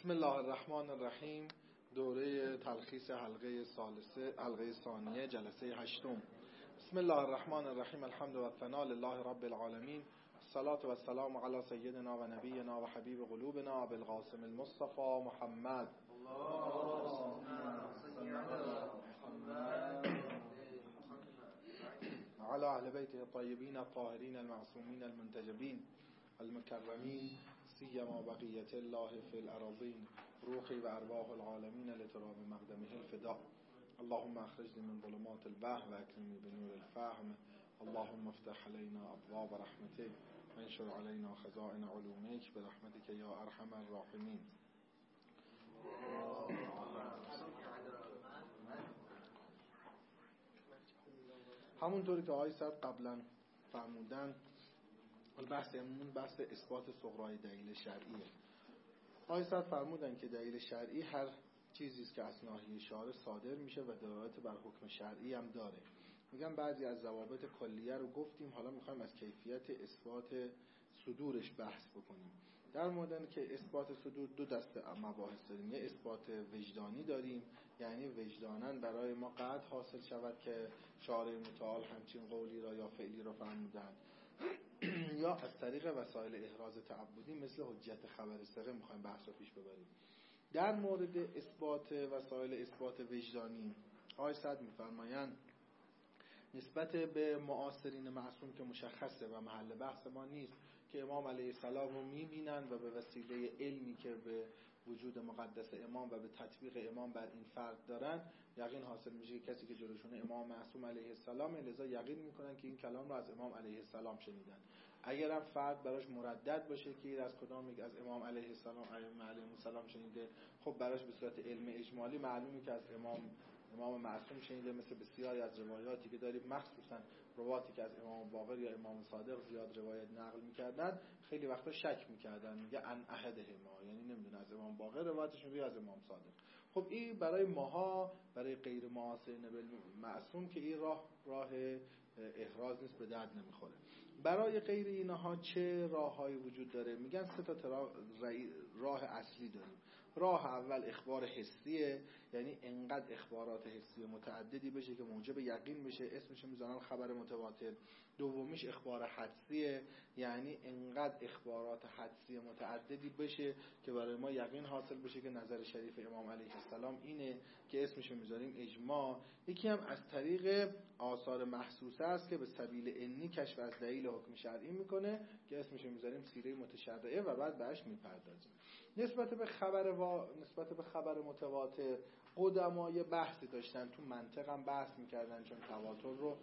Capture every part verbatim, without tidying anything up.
بسم الله الرحمن الرحیم. دوره تلخیص حلقه ثالثه حلقه ثانیه جلسه هشتم. بسم الله الرحمن الرحیم. الحمد و ثنا لله رب العالمین. الصلاة و السلام علی سیدنا و نبینا و حبیب قلوبنا ابی القاسم المصطفى محمد. وعلى اهل بیته الطیبین الطاهرین المعصومین المنتجبین المكرمين سيما بقية الله في الأراضين روحي وأرواح العالمين لتراب مقدمه الفداء. اللهم اخرجني من ظلمات الوهم واكرمني بنور الفهم. اللهم افتح علينا أبواب رحمتك وانشر علينا خزائن علومك برحمتك يا أرحم الراحمين. همونطوری که آقای صاحب قبلا فرمودن، بحث امون بحث اثبات صغرای دلیل شرعیه. آقای صاحب فرمودن که دلیل شرعی هر چیزی است که از ناحیه شارع صادر میشه و دلالت بر حکم شرعی هم داره. میگم بعضی از ضوابط کلیه رو گفتیم، حالا میخوایم از کیفیت اثبات صدورش بحث بکنیم. در مورد که اثبات صدور دو دسته مباحث داریم. یه اثبات وجدانی داریم، یعنی وجداناً برای ما قطع حاصل شود که شارع متعال همچین قولی را یا فعلی را فرمودند، یا از طریق وسایل احراز تعبدی مثل حجت خبر ثقه میخوایم بحث رو پیش ببریم. در مورد اثبات وسایل اثبات وجدانی آقای سعد میفرمایند نسبت به معاصرین معصوم که مشخصه و محل بحث ما نیست که امام علیه السلام رو میبینن و به وسیله علمی که به وجود مقدس امام و به تطبیق امام بر این فرد دارن یقین حاصل میشه که کسی که جلوشونه امام معصوم علیه السلام، لذا یقین میکنن که این کلام رو از امام علیه السلام شنیدن. اگرم فرد براش مردد باشه که از کدام یک از امام علیه السلام علیه السلام شنیده، خب براش به صورت علم اجمالی معلومه که از امام امام معصوم شنیده، مثل بسیاری از روایاتی که داریم، مخصوصا رواتی که از امام باقر یا امام صادق زیاد روایت نقل میکردن، خیلی وقتا شک میکردن، میگه ان احدهما، یعنی نمیدونه از امام باقر روایتش میگه از امام صادق. خب این برای ماها، برای غیر معاصرین معصوم که این راه راه احراز نیست، به درد نمیخوره. برای غیر اینها چه راههایی وجود داره؟ میگن سه تا راه اصلی داریم. راه اول اخبار حسیه، یعنی انقدر اخبارات حسی متعددی بشه که موجب یقین بشه، اسمش میذارن خبر متواتر. دومیش اخبار حدسیه، یعنی انقدر اخبارات حدسی متعددی بشه که برای ما یقین حاصل بشه که نظر شریف امام علیه السلام اینه، که اسمش میذاریم اجماع. یکی هم از طریق آثار محسوسه است که به سبیل انی کشف از دلیل حکم شرعی میکنه، که اسمش میذاریم سیره متشرعه و بعد بهش میپردازیم. نسبت به خبر و نسبت به خبر متواتر قدما یه بحثی داشتن، تو منطق هم بحث میکردن، چون تواتر رو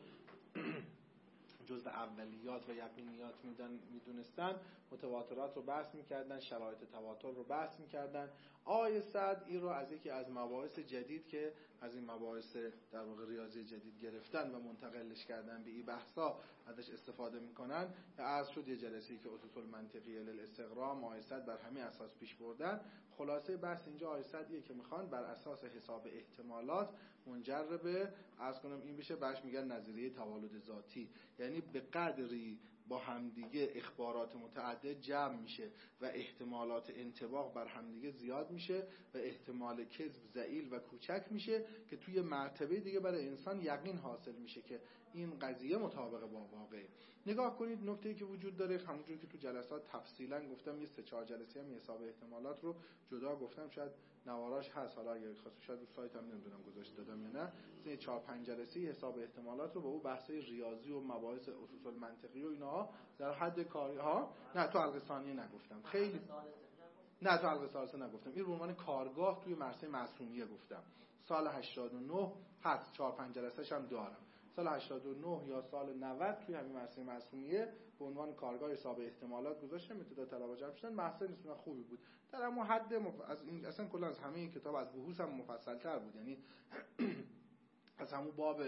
جزء اولیات و یقینیات میدن میدونستن، متواترات رو بحث میکردن، شرایط تواتر رو بحث میکردن. آیه صد این رو از یکی از مباحث جدید که از این مباحث در واقع ریاضی جدید گرفتن و منتقلش کردن به این بحثا ازش استفاده میکنن. عرض شد یه جلسه‌ای که اصول المنطقی للاستقرام آیه صد بر همین اساس پیش بردن. خلاصه بحث اینجا آیه صدیه که میخوان بر اساس حساب احتمالات منجر به عرض کنم این بشه، بهش میگن نظریه توالد ذاتی، یعنی به قدری با همدیگه اخبارات متعدد جمع میشه و احتمالات انطباق بر همدیگه زیاد میشه و احتمال کذب ضئیل و کوچک میشه که توی مرتبه دیگه برای انسان یقین حاصل میشه که این قضیه مطابق با واقعه. نگاه کنید نکته‌ای که وجود داره، همونجور که تو جلسات تفصیلا گفتم، یه سه چهار جلسه هم حساب احتمالات رو جدا گفتم، شاید نواراش هست، حالا اگه خواستید شاید رو سایتم نمیدونم گذاشته دادم یا نه، سه چهار پنج جلسه حساب احتمالات رو با اون بحث‌های ریاضی و مباحث اصول منطقی و اینا در حد کاری ها، نه تو حلقه ثانیه نگفتم، خیلی نه تو حلقه ثالثه نگفتم، این رو عنوان کارگاه توی مرسه معصومیه گفتم. سال هشتاد و نه هست، چهار پنج جلسه‌ش هم دارم، سال هشتاد و نه یا سال نود توی همین مرسه معصومیه به عنوان کارگاه حساب احتمالات گذاشتم، ابتدا طلبه جمع شدن، بحث نسبتا خوبی بود. در اما حد مف... از این اصلا کلا از همه این کتاب از بحوث هم مفصل‌تر بود، یعنی از همون باب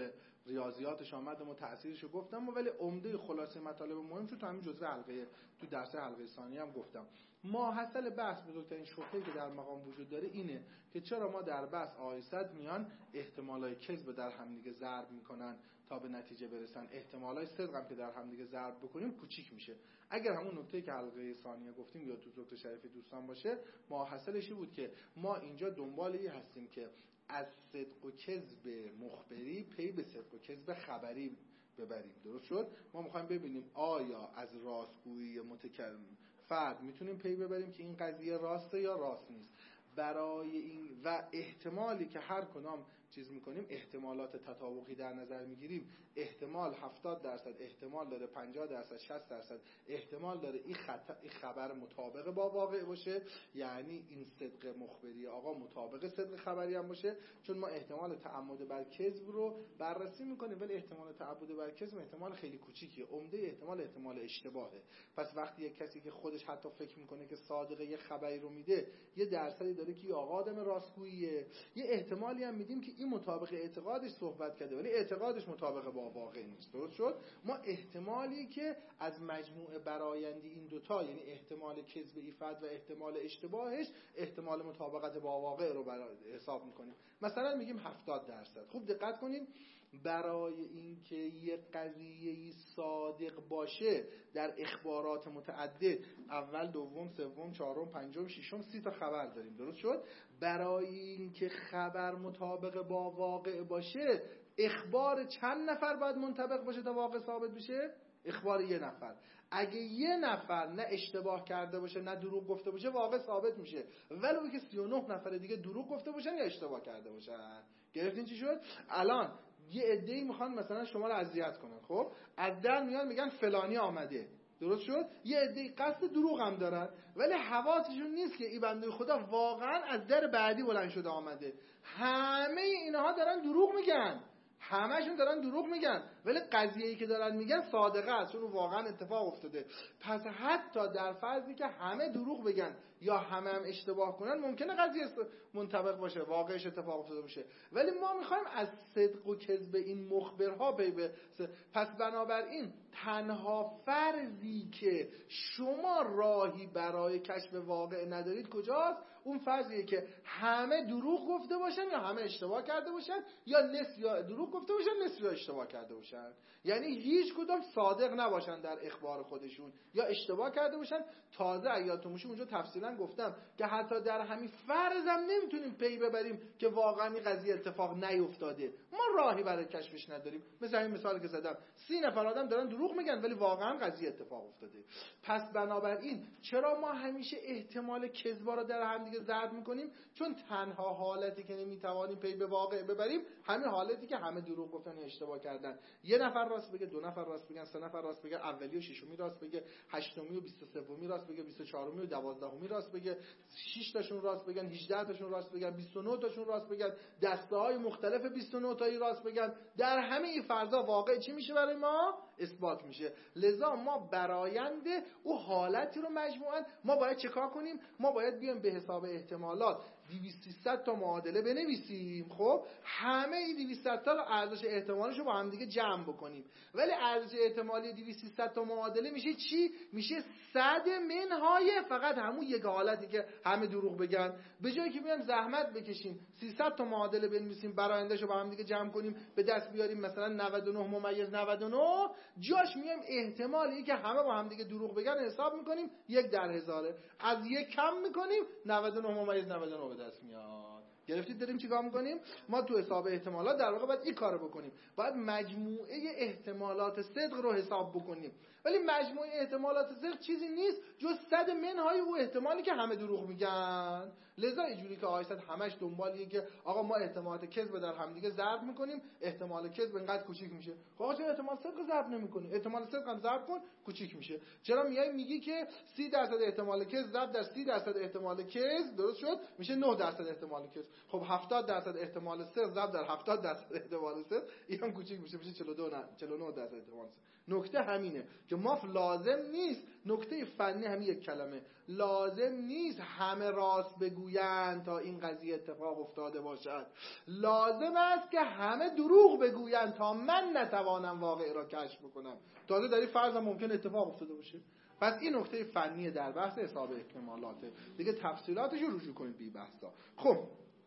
ریاضیاتش آمدم و تأثیرشو گفتم، ولی عمده خلاصه مطالب مهم شد تو همین جزء حلقه تو درس حلقه ثانیه هم گفتم. ماحصل بحث بزرگترین شبهه‌ای که در مقام وجود داره اینه که چرا ما در بحث آی صد میان احتمالای کذب در هم دیگه ضرب میکنن تا به نتیجه برسن، احتمالای صدق هم که در هم دیگه ضرب بکنیم کوچیک میشه. اگر همون نکته که حلقه ثانیه گفتیم یا تو دکتر شریفی دوستان باشه، ماحصلش بود که ما اینجا دنبال این هستیم که از صدق و کذب مخبری پی به صدق و کذب خبری ببریم. درست شد؟ ما میخوایم ببینیم آیا از راستگویی متکلم فرد میتونیم پی ببریم که این قضیه راسته یا راست نیست. برای این و احتمالی که هر کدام چیز میکنیم احتمالات تطابقی در نظر میگیریم، احتمال هفتاد درصد احتمال داره، پنجاه درصد شصت درصد احتمال داره این, خط... این خبر مطابق با واقع باشه، یعنی این صدق مخبری آقا مطابق صدق خبری هم باشه، چون ما احتمال تعمد بر کذب رو بررسی میکنیم، ولی احتمال تعمد بر کذب احتمال خیلی کوچیکیه، عمده احتمال احتمال اشتباهه. پس وقتی یک کسی که خودش حتی فکر میکنه که صادقه یه خبری رو میده، یه درصدی داره که آقا آدم راستگوییه، یه احتمالی هم میدیم که این مطابق اعتقادش صحبت کرده ولی اعتقادش مطابق با واقع نیست. درست شد؟ ما احتمالی که از مجموع برآیندی این دوتا، یعنی احتمال کذب این فرد و احتمال اشتباهش، احتمال مطابقت با واقع رو حساب میکنیم. مثلا میگیم هفتاد درصد. خوب دقت کنین، برای اینکه یک قضیه صادق باشه در اخبارات متعدد، اول دوم سوم چهارم پنجم ششم سی تا خبر داریم. درست شد؟ برای اینکه خبر مطابق با واقع باشه، اخبار چند نفر باید منطبق باشه تا واقع ثابت بشه؟ اخبار یه نفر. اگه یه نفر نه اشتباه کرده باشه نه دروغ گفته باشه، واقع ثابت میشه، ولو که سی و نه نفر دیگه دروغ گفته باشن یا اشتباه کرده باشن. گرفتین چی شد؟ الان یه عده‌ای میخوان مثلا شما رو اذیت کنن، خب از در میان میگن فلانی آمده. درست شد؟ یه عده‌ای قصد دروغ هم دارن، ولی حواسشون نیست که این بنده خدا واقعا از در بعدی بلند شده آمده. همه اینها دارن دروغ میگن، همه‌شون دارن دروغ میگن، ولی قضیه‌ای که دارن میگن صادقه است، چون واقعا اتفاق افتاده. پس حتی در فرضی که همه دروغ بگن یا همه هم اشتباه کنن، ممکنه قضیه منطبق باشه، واقعش اتفاق افتاده باشه، ولی ما میخوایم از صدق و کذب این مخبرها پی به. پس بنابراین تنها فرضی که شما راهی برای کشف واقع ندارید کجاست؟ اون فرضیه که همه دروغ گفته باشن یا همه اشتباه کرده باشن، یا نصف یا دروغ گفته باشن نصف یا اشتباه کرده باشن. یعنی هیچ کدوم صادق نباشن در اخبار خودشون یا اشتباه کرده باشن. تازه یادتون باشه اونجا تفصیلا گفتم که حتی در همین فرض هم نمیتونیم پی ببریم که واقعا این قضیه اتفاق نیفتاده، ما راهی برای کشفش نداریم. مثل این مثالی که زدم، سی نفر آدم دارن دروغ میگن ولی واقعا قضیه اتفاق افتاده. پس بنابراین چرا ما همیشه احتمال کذبا رو در هم دیگه ضرب میکنیم؟ چون تنها حالتی که نمیتوانیم پی به واقع ببریم همین حالتی که همه دروغ گفتن یا اشتباه کردن. یه نفر راست بگه، دو نفر راست بگن، سه نفر راست بگه، اولی و ششمی راست بگه، هشتمی و بیست و سومی راست بگه، بیست و چهارمی و دوازدهمی راست بگه، شش تاشون راست بگن، هجده تاشون راست بگن، بیست و نه تاشون راست بگن، دسته‌های مختلف بیست و نه تایی راست بگن. در همه این فرضا واقع چی میشه برای ما؟ اثبات میشه. لذا ما برآیند او حالتی رو مجموعاً ما باید چیکار کنیم؟ ما باید بیایم به حساب احتمالات دویست سیصد تا معادله بنویسیم. خب همه این دویست تا رو ارزش احتمالش رو با هم دیگه جمع بکنیم، ولی ارزش احتمالی دویست سیصد تا معادله میشه چی؟ میشه صد منهای فقط همون یک حالتی که همه دروغ بگن. به جایی که بیایم زحمت بکشیم سیصد تا معادله بنویسیم، برآینده‌اش رو با هم دیگه جمع کنیم به دست بیاریم مثلا نود و نه ممیز نود و نه، جاش میایم احتمالی که همه با هم دیگه دروغ بگن حساب میکنیم یک در هزاره، از یک کم میکنیم نود و نه ممیز نود و نه به دست میاد. گرفتید داریم چیکار میکنیم؟ ما تو حساب احتمالات در واقع باید این کارو بکنیم، باید مجموعه احتمالات صدق رو حساب بکنیم، ولی مجموعه احتمالات صدق چیزی نیست جز صد منهای او احتمالی که همه دروغ میگن. لذا اینجوری که آیه صد همش دنبالیه که آقا ما احتمالات کذب در هم دیگه ضرب میکنیم، احتمال کذب اینقدر کوچیک میشه. آقا چرا احتمال صدق ضرب نمیکنی؟ احتمال صدق هم ضرب کن، کوچیک میشه. چرا میای میگی که سی درصد احتمال کذب ضرب در سی درصد احتمال کذب درست شد میشه نه درصد احتمال کذب؟ خب هفتاد درصد احتمال صفر ضرب در هفتاد درصد احتمال صفر، اینم کوچیک میشه، میشه چهل و دو نه چهل و نه درصد احتمال صفر. نکته همینه که ما لازم نیست، نکته فنی همین یک کلمه، لازم نیست همه راست بگویند تا این قضیه اتفاق افتاده باشد، لازم است که همه دروغ بگویند تا من نتوانم واقع را کشف بکنم. تازه در این فرض هم ممکن اتفاق افتاده باشه. پس این نکته فنی در بحث حساب احتمالاته دیگه، تفصیلاتش رو رجوع کنید بی بحثا. خب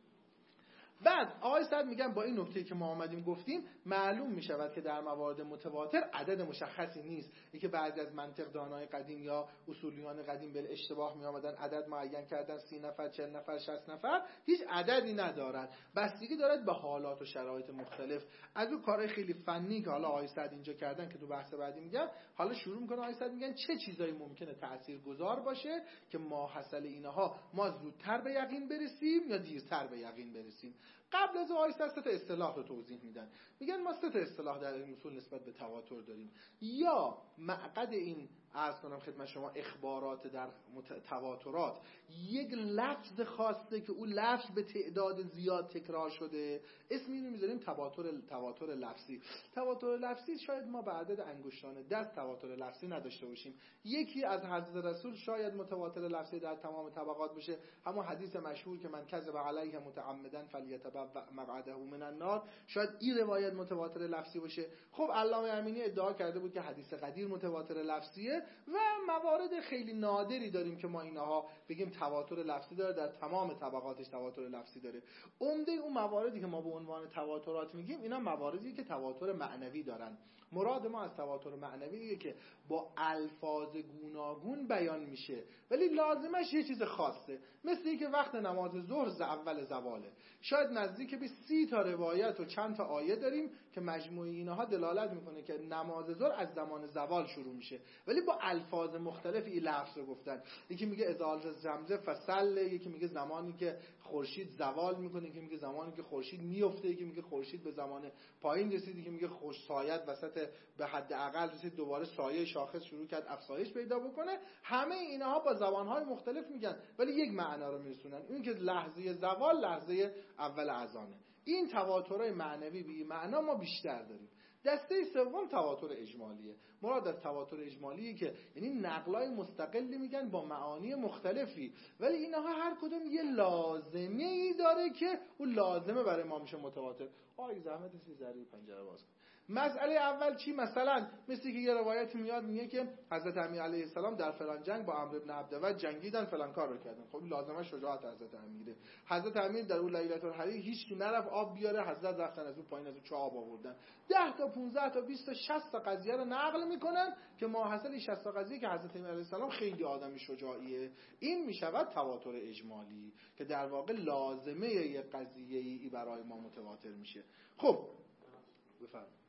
بعد آقای صد میگن با این نکته که ما آمدیم گفتیم معلوم میشود که در موارد متواتر عدد مشخصی نیست. اینکه بعضی از منطق دانای قدیم یا اصولیان قدیم به اشتباه می آمدن عدد معین کردن، سی نفر، چهل نفر، شصت نفر، هیچ عددی ندارد، بستگی دارد به حالات و شرایط مختلف. از اون کارهای خیلی فنی که حالا آقای صد اینجا کردن که تو بحث بعدی میگن، حالا شروع میکنه آقای صد میگن چه چیزایی ممکنه تاثیرگذار باشه که ماحصل اینها ما زودتر به یقین برسیم یا دیرتر به یقین برسیم. قبل از آیه سه تا اصطلاح رو توضیح میدن. میگن ما سه تا اصطلاح در علم اصول نسبت به تواتر داریم. یا معقد این عرض کنم خدمت شما اخبارات در تواترات یک لفظ خاصه که اون لفظ به تعداد زیاد تکرار شده، اسم اینو میذاریم تواتر تواتر لفظی. تواتر لفظی شاید ما به عدد انگشتان دست تواتر لفظی نداشته باشیم. یکی از حضرت رسول شاید متواتر لفظی در تمام طبقات بشه، همون حدیث مشهور که من کذب علیه متعمدا فلیتبوأ مقعده من النار، شاید این روایت متواتر لفظی باشه. خب علامه امینی ادعا کرده بود که حدیث قدیر متواتر لفظیه و موارد خیلی نادری داریم که ما اینها بگیم تواتر لفظی داره، در تمام طبقاتش تواتر لفظی داره. عمده اون مواردی که ما به عنوان تواترات میگیم اینا مواردی که تواتر معنوی دارن. مراد ما از تواتر معنویه که با الفاظ گوناگون بیان میشه ولی لازمش یه چیز خاصه، مثل اینکه وقت نماز ظهر اول زواله، شاید نزدیک به سی تا روایت و چند تا آیه داریم که مجموعه اینها دلالت میکنه که نماز ظهر از زمان زوال شروع میشه، ولی با الفاظ مختلفی این لفظ رو گفتن. یکی میگه اذا زمزم فصل، یکی میگه زمانی که خورشید زوال میکنه، یکی میگه زمانی که خورشید میفته، یکی میگه خورشید به زمان پایین رسید، یکی میگه خوش سایت وسط به حد اقل رسید، دوباره سایه شاخص شروع کرد افزایش پیدا بکنه. همه اینها با زبانهای مختلف میگن ولی یک معنا رو میرسونن، این که لحظه زوال لحظه اول اذانه. این تواترهای معنوی به این معنا ما بیشتر داریم. دسته سوم تواتر اجمالیه. مراد از تواتر اجمالیه که یعنی نقلای مستقلی میگن با معانی مختلفی ولی اینها هر کدوم یه لازمه ای داره که اون لازمه برای ما میشه متواتر. آی زحمت سی ذره پنجره باز کن. مسئله اول چی؟ مثلا مثل که یه روایت میاد میگه که حضرت امیر علیه السلام در فلان جنگ با عمرو بن عبدود جنگیدن، فلان کار رو کردن. خب لازمه شجاعت حضرت امیره. حضرت امیر در اون لیلة الحریر هیچ کی نرفت آب بیاره، حضرت رفتن از اون پایین از اون چه آب آوردن. ده تا پانزده تا بیست تا شصت تا قضیه رو نقل میکنن که ماحصل شصت تا قضیه که حضرت امیر علیه السلام خیلی آدم شجاعیه. این میشود تواتر اجمالی که در واقع لازمه یه قضیه ای برای ما متواتر میشه. خب بفرمایید.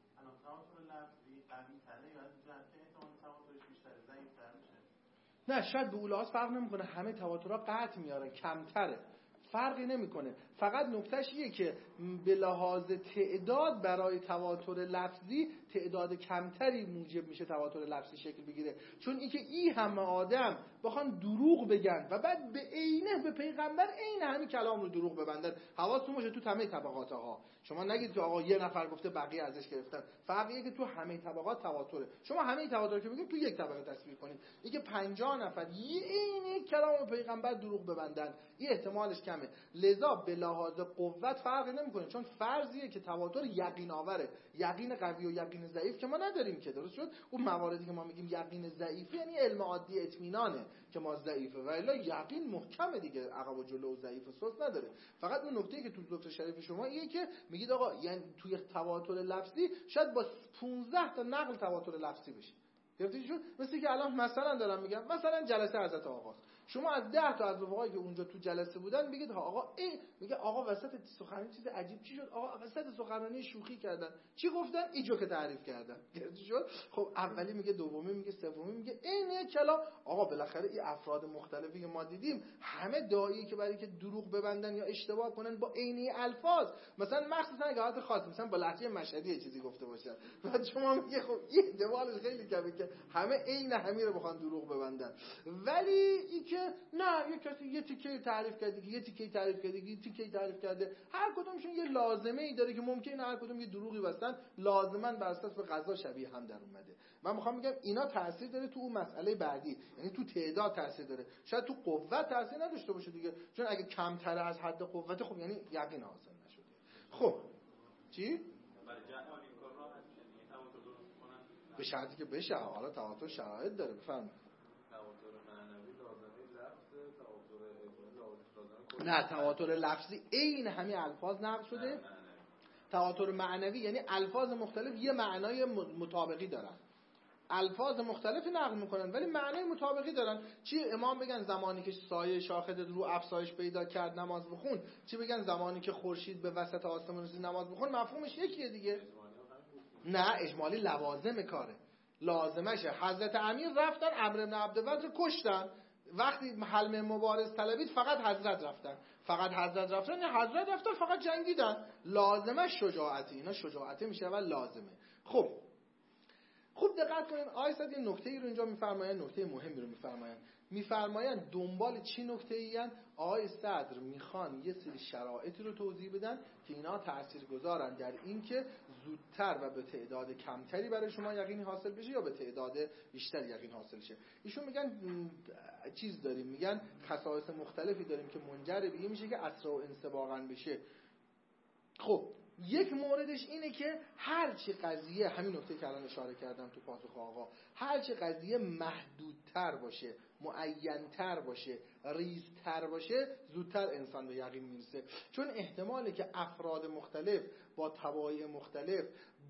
نه شاید به اولاد فرق نمیکنه، همه تواترها قطع میارن، کمتره، فرقی نمیکنه. فقط نکتهش اینه که به لحاظ تعداد برای تواتر لفظی تعداد کمتری موجب میشه تواتر لفظی شکل بگیره، چون اینکه این همه آدم بخوان دروغ بگن و بعد به عینه به پیغمبر عین همین کلام رو دروغ ببندن. حواستون باشه تو همه طبقات ها، شما نگید که آقا یه نفر گفته بقیه ازش گرفتن، فرقیه که تو همه طبقات تواتره. شما همه طبقات که میگید تو یک طبقه تصویر کنید، اینکه پنجاه نفر یه عین کلام پیغمبر دروغ ببندن این احتمالش کمه. لذا به لحاظ قوت فرقی نمیکنه، چون فرضیه که تواتر یقین آوره. یقین قوی و یقین ضعیف که ما نداریم که، درست شد؟ اون مواردی که ما میگیم یقین ضعیف یعنی علم عادی اطمینانه که ما ضعیفه، ولی یقین محکمه دیگه، عقب و جلو و ضعیف و سست نداره. فقط اون نکته‌ای که تو دکتر شریف شما اینه که میگید آقا یعنی توی تواتر لفظی شاید با پانزده تا نقل تواتر لفظی بشه. گرفتید شد؟ مثل که الان مثلا دارم میگم مثلا جلسه حضرت آقاست، شما از ده تا از رفقایی که اونجا تو جلسه بودن بگید ها آقا این میگه آقا وسط سخنرانی چیز عجیب چی شد، آقا وسط سخنرانی شوخی کردن، چی گفتن؟ اینجا که تعریف کردن. گرفتید شد؟ خب اولی میگه، دومی میگه، سومی میگه، این کلام. آقا بالاخره این افراد مختلفی که ما دیدیم همه دایی که برای که دروغ ببندن یا اشتباه کنن با عینی الفاظ، مثلا مخصوصا اگه حالت خاص مثلا با لهجه مشهدی چیزی گفته باشن، بعد شما میگه خب این احتمالش خیلی کمه که همه عین همین رو بخوان دروغ ببندن. ولی این که که نه یه کسی یه تیکه تعریف کرده که یه تیکه تعریف کرده که یه تیکه تعریف کرده، هر کدومشون یه لازمه ای داره که ممکنه هر کدوم یه دروغی بستن لازما بر اساس به قضا شبیه هم در اومده. من میخوام بگم اینا تاثیر داره تو اون مسئله بعدی، یعنی تو تعداد تاثیر داره، شاید تو قوت تاثیر نداشته باشه دیگه، چون اگه کمتر از حد قوت خب یعنی یقین حاصل نشده. خب چی؟ به شرطی که بشه، حالا تواتر شرایط داره. بفرمایید. تواتر معنوی لازمه لفظ، تواتر لازمه نه تواتر لفظی عین همین الفاظ نقل شده. تواتر معنوی یعنی الفاظ مختلف یه معنای مطابقی دارن، الفاظ مختلفی نقل میکنن ولی معنای مطابقی دارن. چی امام بگن زمانی که سایه شاخد رو افسایش پیدا کرد نماز بخون، چی بگن زمانی که خورشید به وسط آسمان رسید نماز بخون، مفهومش یکیه دیگه. نه اجمالی لوازم کاره، لازمشه. حضرت امیر رفتن عمرو بن عبدالود رو کشتن، وقتی حلم مبارز طلبید فقط حضرت رفتن، فقط حضرت رفتن نه حضرت رفتن فقط جنگیدن، لازمه شجاعتی، اینا شجاعتی میشه و لازمه. خب خوب دقت کنین آیه صد یه نکته رو اینجا میفرمایند، نکته مهمی رو میفرمایند. میفرمایند دنبال چی نکته ایان؟ آیه صدر میخوان یه سری شرایطی رو توضیح بدن که اینا تاثیرگذارن در این که زودتر و به تعداد کمتری برای شما یقینی حاصل بشه یا به تعداد بیشتر یقین حاصل شه. ایشون میگن چیز داریم، میگن خصائص مختلفی داریم که منجر به این میشه که اسرع و انسباقاً بشه. خب یک موردش اینه که هرچی قضیه، همین نکته که الان اشاره کردم تو پاسخ آقا، هرچی قضیه محدودتر باشه، معین‌تر باشه، ریزتر باشه، زودتر انسان به یقین میرسه. چون احتماله که افراد مختلف با طبایع مختلف،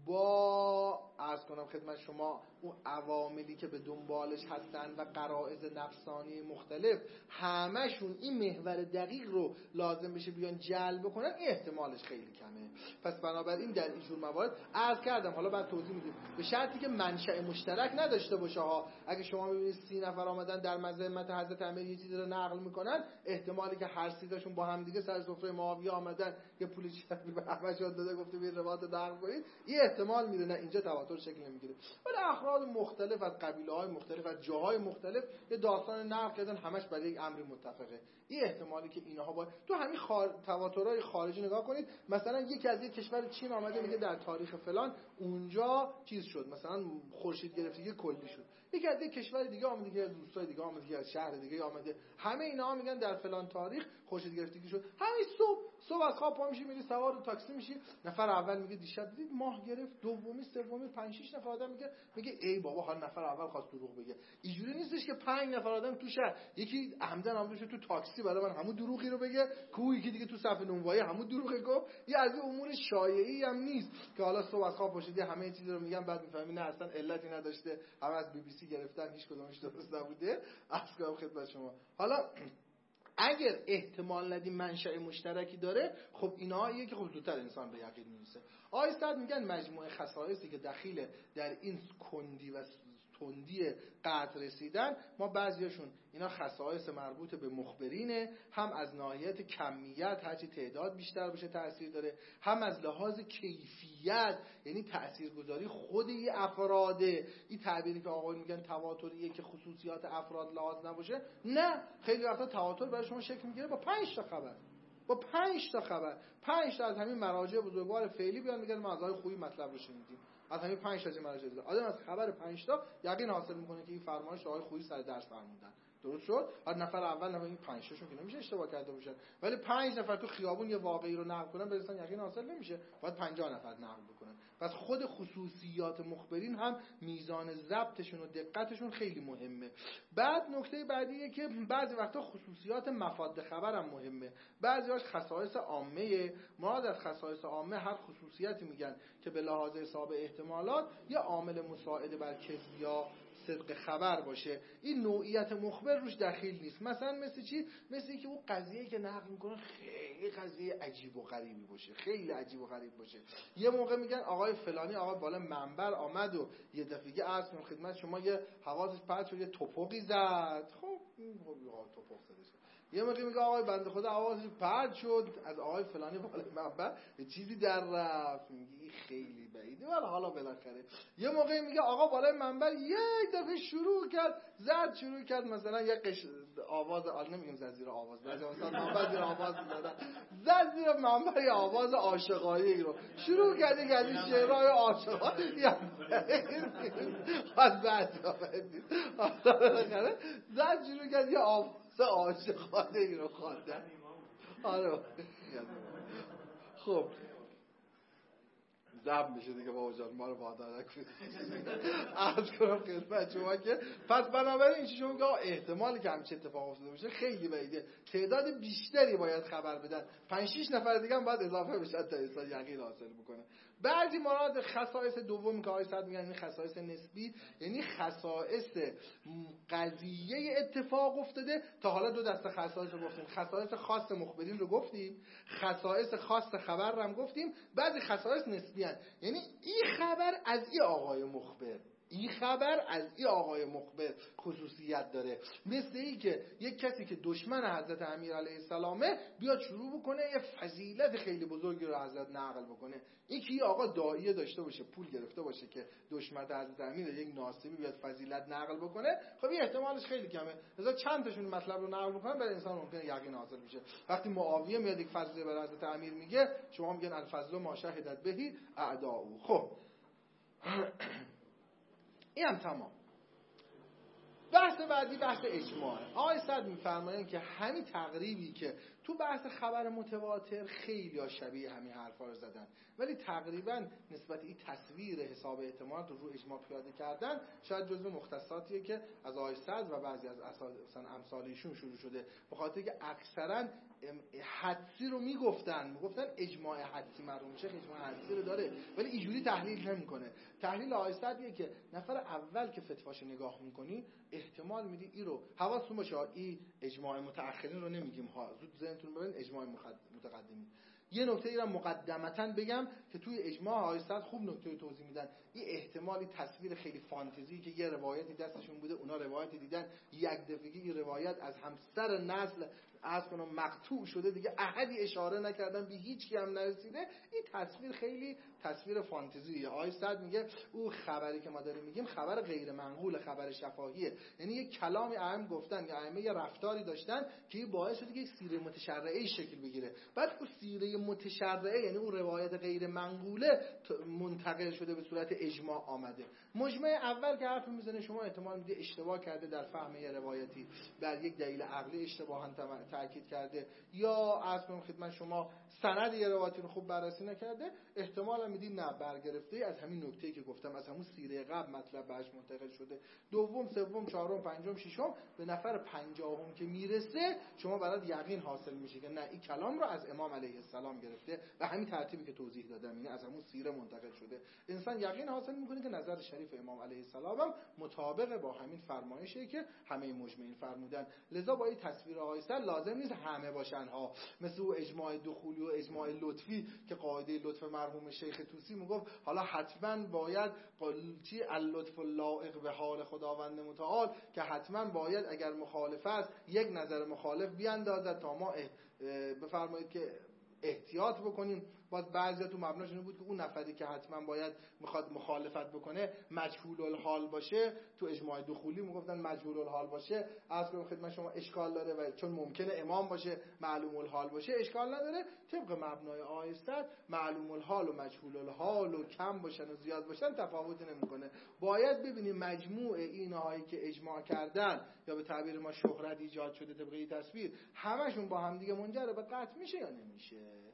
با عرض کنم خدمت شما اون عواملی که به دنبالش هستن و غرایز نفسانی مختلف، همشون این محور دقیق رو لازم بشه بیان جلب بکنن، این احتمالش خیلی کمه. پس بنابراین در اینجور موارد عرض کردم، حالا بعد توضیح میدیم، به شرطی که منشأ مشترک نداشته باشه ها. اگه شما میبینید سی نفر آمدن در مذمت حضرت امیر یه چیزی رو نقل میکنن، احتمالی که هر سیداشون با هم دیگه سر سفره معاویه آمدن یه پولی چیزی به همش داده گفته بیر روایت نقل کنید، این احتمال میره. نه اینجا تواتر شکل نمیگیره. ولی افراد مختلف از قبیله‌های مختلف از جاهای مختلف یه داستان نقل کردن، همش برای یک امری متفقه. این احتمالی که اینها با تو همین خار... تواترهای خارجی نگاه کنید، مثلا یکی از یک کشور چین آمده میگه در تاریخ فلان اونجا چیز شد، مثلا خورشید گرفتگی کلی شد. یکی از یک کشور دیگه آمده که از روستای دیگه آمده که از شهر دیگه آمده، همه اینا میگن در فلان تاریخ خورشید گرفتگی شد. همین صبح صبح از خواب پا میشی میری سوار تاکسی میشی، نفر اول میگه دیشب دیدید ماه گرفت، دومی سومی پنج شش نفر آدم میگه میگه ای بابا حال نفر اول خواست دروغ بگه. اینجوری نیستش که پنج نفر آدم تو شهر یکی عمدن آمده تو تاکسی برای من همون دروغی رو بگه، کوی که دیگه تو صف نونوایی همون دروغه گفت. یه از این امور شایعی هم نیست که حالا صبح از خواب پاشیدی همه چیز رو میگن بعد میفهمی نه اصلا علتی نداشته، همه از بی بی سی گرفتن هیچ کدومش درست نبوده. اصلا خدمت شما حالا اگر احتمال ندیم منشأ مشترکی داره، خب اینا یه که خب زودتر انسان به یقین میرسه. آیه صد میگن مجموعه خصایصی که دخیل در این کندی و تندی قطع رسیدن، ما بعضیاشون اینا خصایص مربوط به مخبرینه، هم از ناحیت کمیت هرچی تعداد بیشتر بشه تأثیر داره، هم از لحاظ کیفیت یعنی تاثیرگذاری خود یه افراده. این تعبیری که آقایون میگن تواتریه که خصوصیات افراد لحاظ نباشه، نه خیلی وقتا تواتر برای شما شکل میگیره با پنج تا خبر، با پنج تا خبر، پنج تا از همین مراجع بزرگوار فعلی بیان میگن ما از آقای خویی مطلب رو شنیدیم، از همین پنج تا مراجع دیدن. آدم از خبر پنج تا یقین حاصل میکنه که این فرمایش آقای خویی سر درس فرمودن درست شد. هر نفر اول نفر این پنج تاشون که نمیشه اشتباه کرده باشن، ولی پنج نفر تو خیابون یه واقعی رو نقل کنن برسن یقین حاصل نمیشه، باید پنجاه نفر نقل بکنن. پس خود خصوصیات مخبرین هم میزان ضبطشون و دقتشون خیلی مهمه. بعد نکته بعدیه که بعضی وقتا خصوصیات مفاد خبر هم مهمه، بعضی‌هاش خصایص عامه. مراد از خصایص عامه هر خصوصیتی میگن که به لحاظ حساب احتمالات یا عامل مساعد بر کذب یا صدق خبر باشه، این نوعیت مخبر روش دخیل نیست. مثلا مثل چی؟ مثل اینکه اون قضیه‌ای که نقل میکنه خیلی قضیه عجیب و غریبی باشه، خیلی عجیب و غریب باشه. یه موقع میگن آقای فلانی آقا بالا منبر آمد و یه دفعه عرض کنم خدمت شما یه حواسش پرت شد یه توپقی زد. خب این توپق زده شد. یه موقع میگه آقای بنده خدا آوازش پرد شد از آقای فلانی بالای منبر یه چیزی در رفت، میگی خیلی بعیده، ولی حالا بالاخره. یه موقع میگه آقا بالای منبر یک دفعه شروع کرد زد شروع کرد مثلا یه قش آواز، حالا نمیگم زد زیر آواز، بعضی مثلا منبر زیر آواز می‌زدن، زد زیر منبر یه آواز عاشقانه رو شروع کرد، یک از این شعرهای عاشقانه از بعد بالاخره زد شروع کرد یه آواز عاشقانه ای رو خواندن. آره خب زب میشه دیگه بابا جان، ما رو وادار نکنید. عرض کنم خدمت شما که پس بنابراین این شما میگه احتمالی که همچین اتفاق افتاده باشه خیلی بعیده. تعداد بیشتری باید خبر بدن، پنج شش نفر دیگه هم باید اضافه بشه تا انسان یقین حاصل بکنه. بعضی مراد خصایص دوم که آقای صد میگن این خصایص نسبی، یعنی خصایص قضیه اتفاق افتاده. تا حالا دو دسته خصایص رو گفتیم، خصایص خاص مخبرین رو گفتیم، خصایص خاص خبر رو هم گفتیم. بعضی خصایص نسبی هن. یعنی این خبر از این آقای مخبر، این خبر از این آقای مخبر خصوصیت داره. مثل این که یک کسی که دشمن حضرت امیر علیه السلامه بیاد شروع بکنه یه فضیلت خیلی بزرگی رو حضرت نقل بکنه. این که این آقا داعیه داشته باشه، پول گرفته باشه که دشمن حضرت امیر یک ناسبی بیاد فضیلت نقل بکنه، خب این احتمالش خیلی کمه. لذا چند تاشون مطلب رو نقل بکنن برای انسان ممکنه یقین حاصل بشه. وقتی معاویه میاد یک فضیلت برای حضرت امیر میگه، شما میگن الفضل ما شهدت بهی اعداؤه. خب این هم تمام. بحث بعدی بحث اجماعه. آقای صد میفرمایند که همین تقریبی که تو بحث خبر متواتر خیلی ها شبیه همین حرفا رو زدن، ولی تقریبا نسبت این تصویر حساب احتمالات رو رو اجماع پیاده کردن شاید جزو مختصاتیه که از آقای صد و بعضی از مثلا امثال ایشون شروع شده، به خاطر که اکثرا حدسی رو میگفتن میگفتن اجماع حدسی مرحوم شیخ اجماع حدسی رو داره، ولی اینجوری تحلیل نمیکنه. تحلیل آقای صدیه که نفر اول که فتواش نگاه میکنی احتمال میدی این رو حواستون باشه، این اجماع متأخرین رو نمیگیم ها، زود ذهنتون ببین اجماع متقدمین. یه نکته ای رو مقدمتاً بگم که توی اجماع آقای صد خوب نکته توضیح میدن. این احتمالی تصویر خیلی فانتزی که یه روایتی دستشون بوده، اونا روایتی دیدن یک دفعگی این روایت از همسر نسل از کنم مقطوع شده، دیگه احدی اشاره نکردن، به هیچ کی هم نرسیده. این تصویر خیلی تصویر فانتزیه. آقای صد میگه او خبری که ما داریم میگیم خبر غیر منقول، خبر شفاهیه. یعنی یک کلامی ائمه گفتن یا ائمه یه رفتاری داشتن که باعث شده که یک سیره متشرعه شکل بگیره. بعد اون سیره متشرعه یعنی اون روایت غیر منقوله منتقل شده به صورت اجماع آمده. مجمع اول که حرف میزنه شما احتمال میده اشتباه کرده در فهم یه روایتی، بر یک دلیل عقلی اشتباها تاکید کرده، یا از کنم خدمت شما سند یه روایتی رو خوب بررسی نکرده. احتمال میدید نه برگرفته از همین نکته‌ای که گفتم، از همون سیره قبل مطلب بهش منتقل شده. دوم، سوم، چهارم، پنجم، ششم، به نفر پنجاهم که میرسه شما برات یقین حاصل میشه که نه این کلام رو از امام علیه السلام گرفته و همین ترتیبی که توضیح دادم، یعنی از همون سیره منتقل شده. انسان یقین حاصل میکنه که نظر شریف امام علیه السلام هم مطابق با همین فرمایشی که همه مجمعین فرمودن. لذا با این تصویر آقای صد لازم نیست همه باشن ها، مثل او اجماع دخولی و اجماع لطفی که قاعده لطف مرحوم شیخ طوسی میگفت حالا حتما باید چی اللطف اللائق به حال خداوند متعال، که حتما باید اگر مخالف است یک نظر مخالف بیاندازد تا ما بفرمایید که احتیاط بکنیم. باز بعضی تو مبناش اینه بود که اون نفری که حتما باید میخواد مخالفت بکنه مجهول الحال باشه. تو اجماع دخولی میگفتن مجهول الحال باشه، از کنم خدمت شما اشکال داره، و چون ممکنه امام باشه معلوم الحال باشه اشکال نداره. طبق مبنای آقای صد معلوم الحال و مجهول الحال و کم باشن و زیاد باشن تفاوتی نمیکنه. باید ببینیم مجموع اینهایی که اجماع کردن یا به تعبیر ما شهرت ایجاد شده طبق این تصویر، همشون با هم دیگه منجر به قطع میشه یا نمیشه،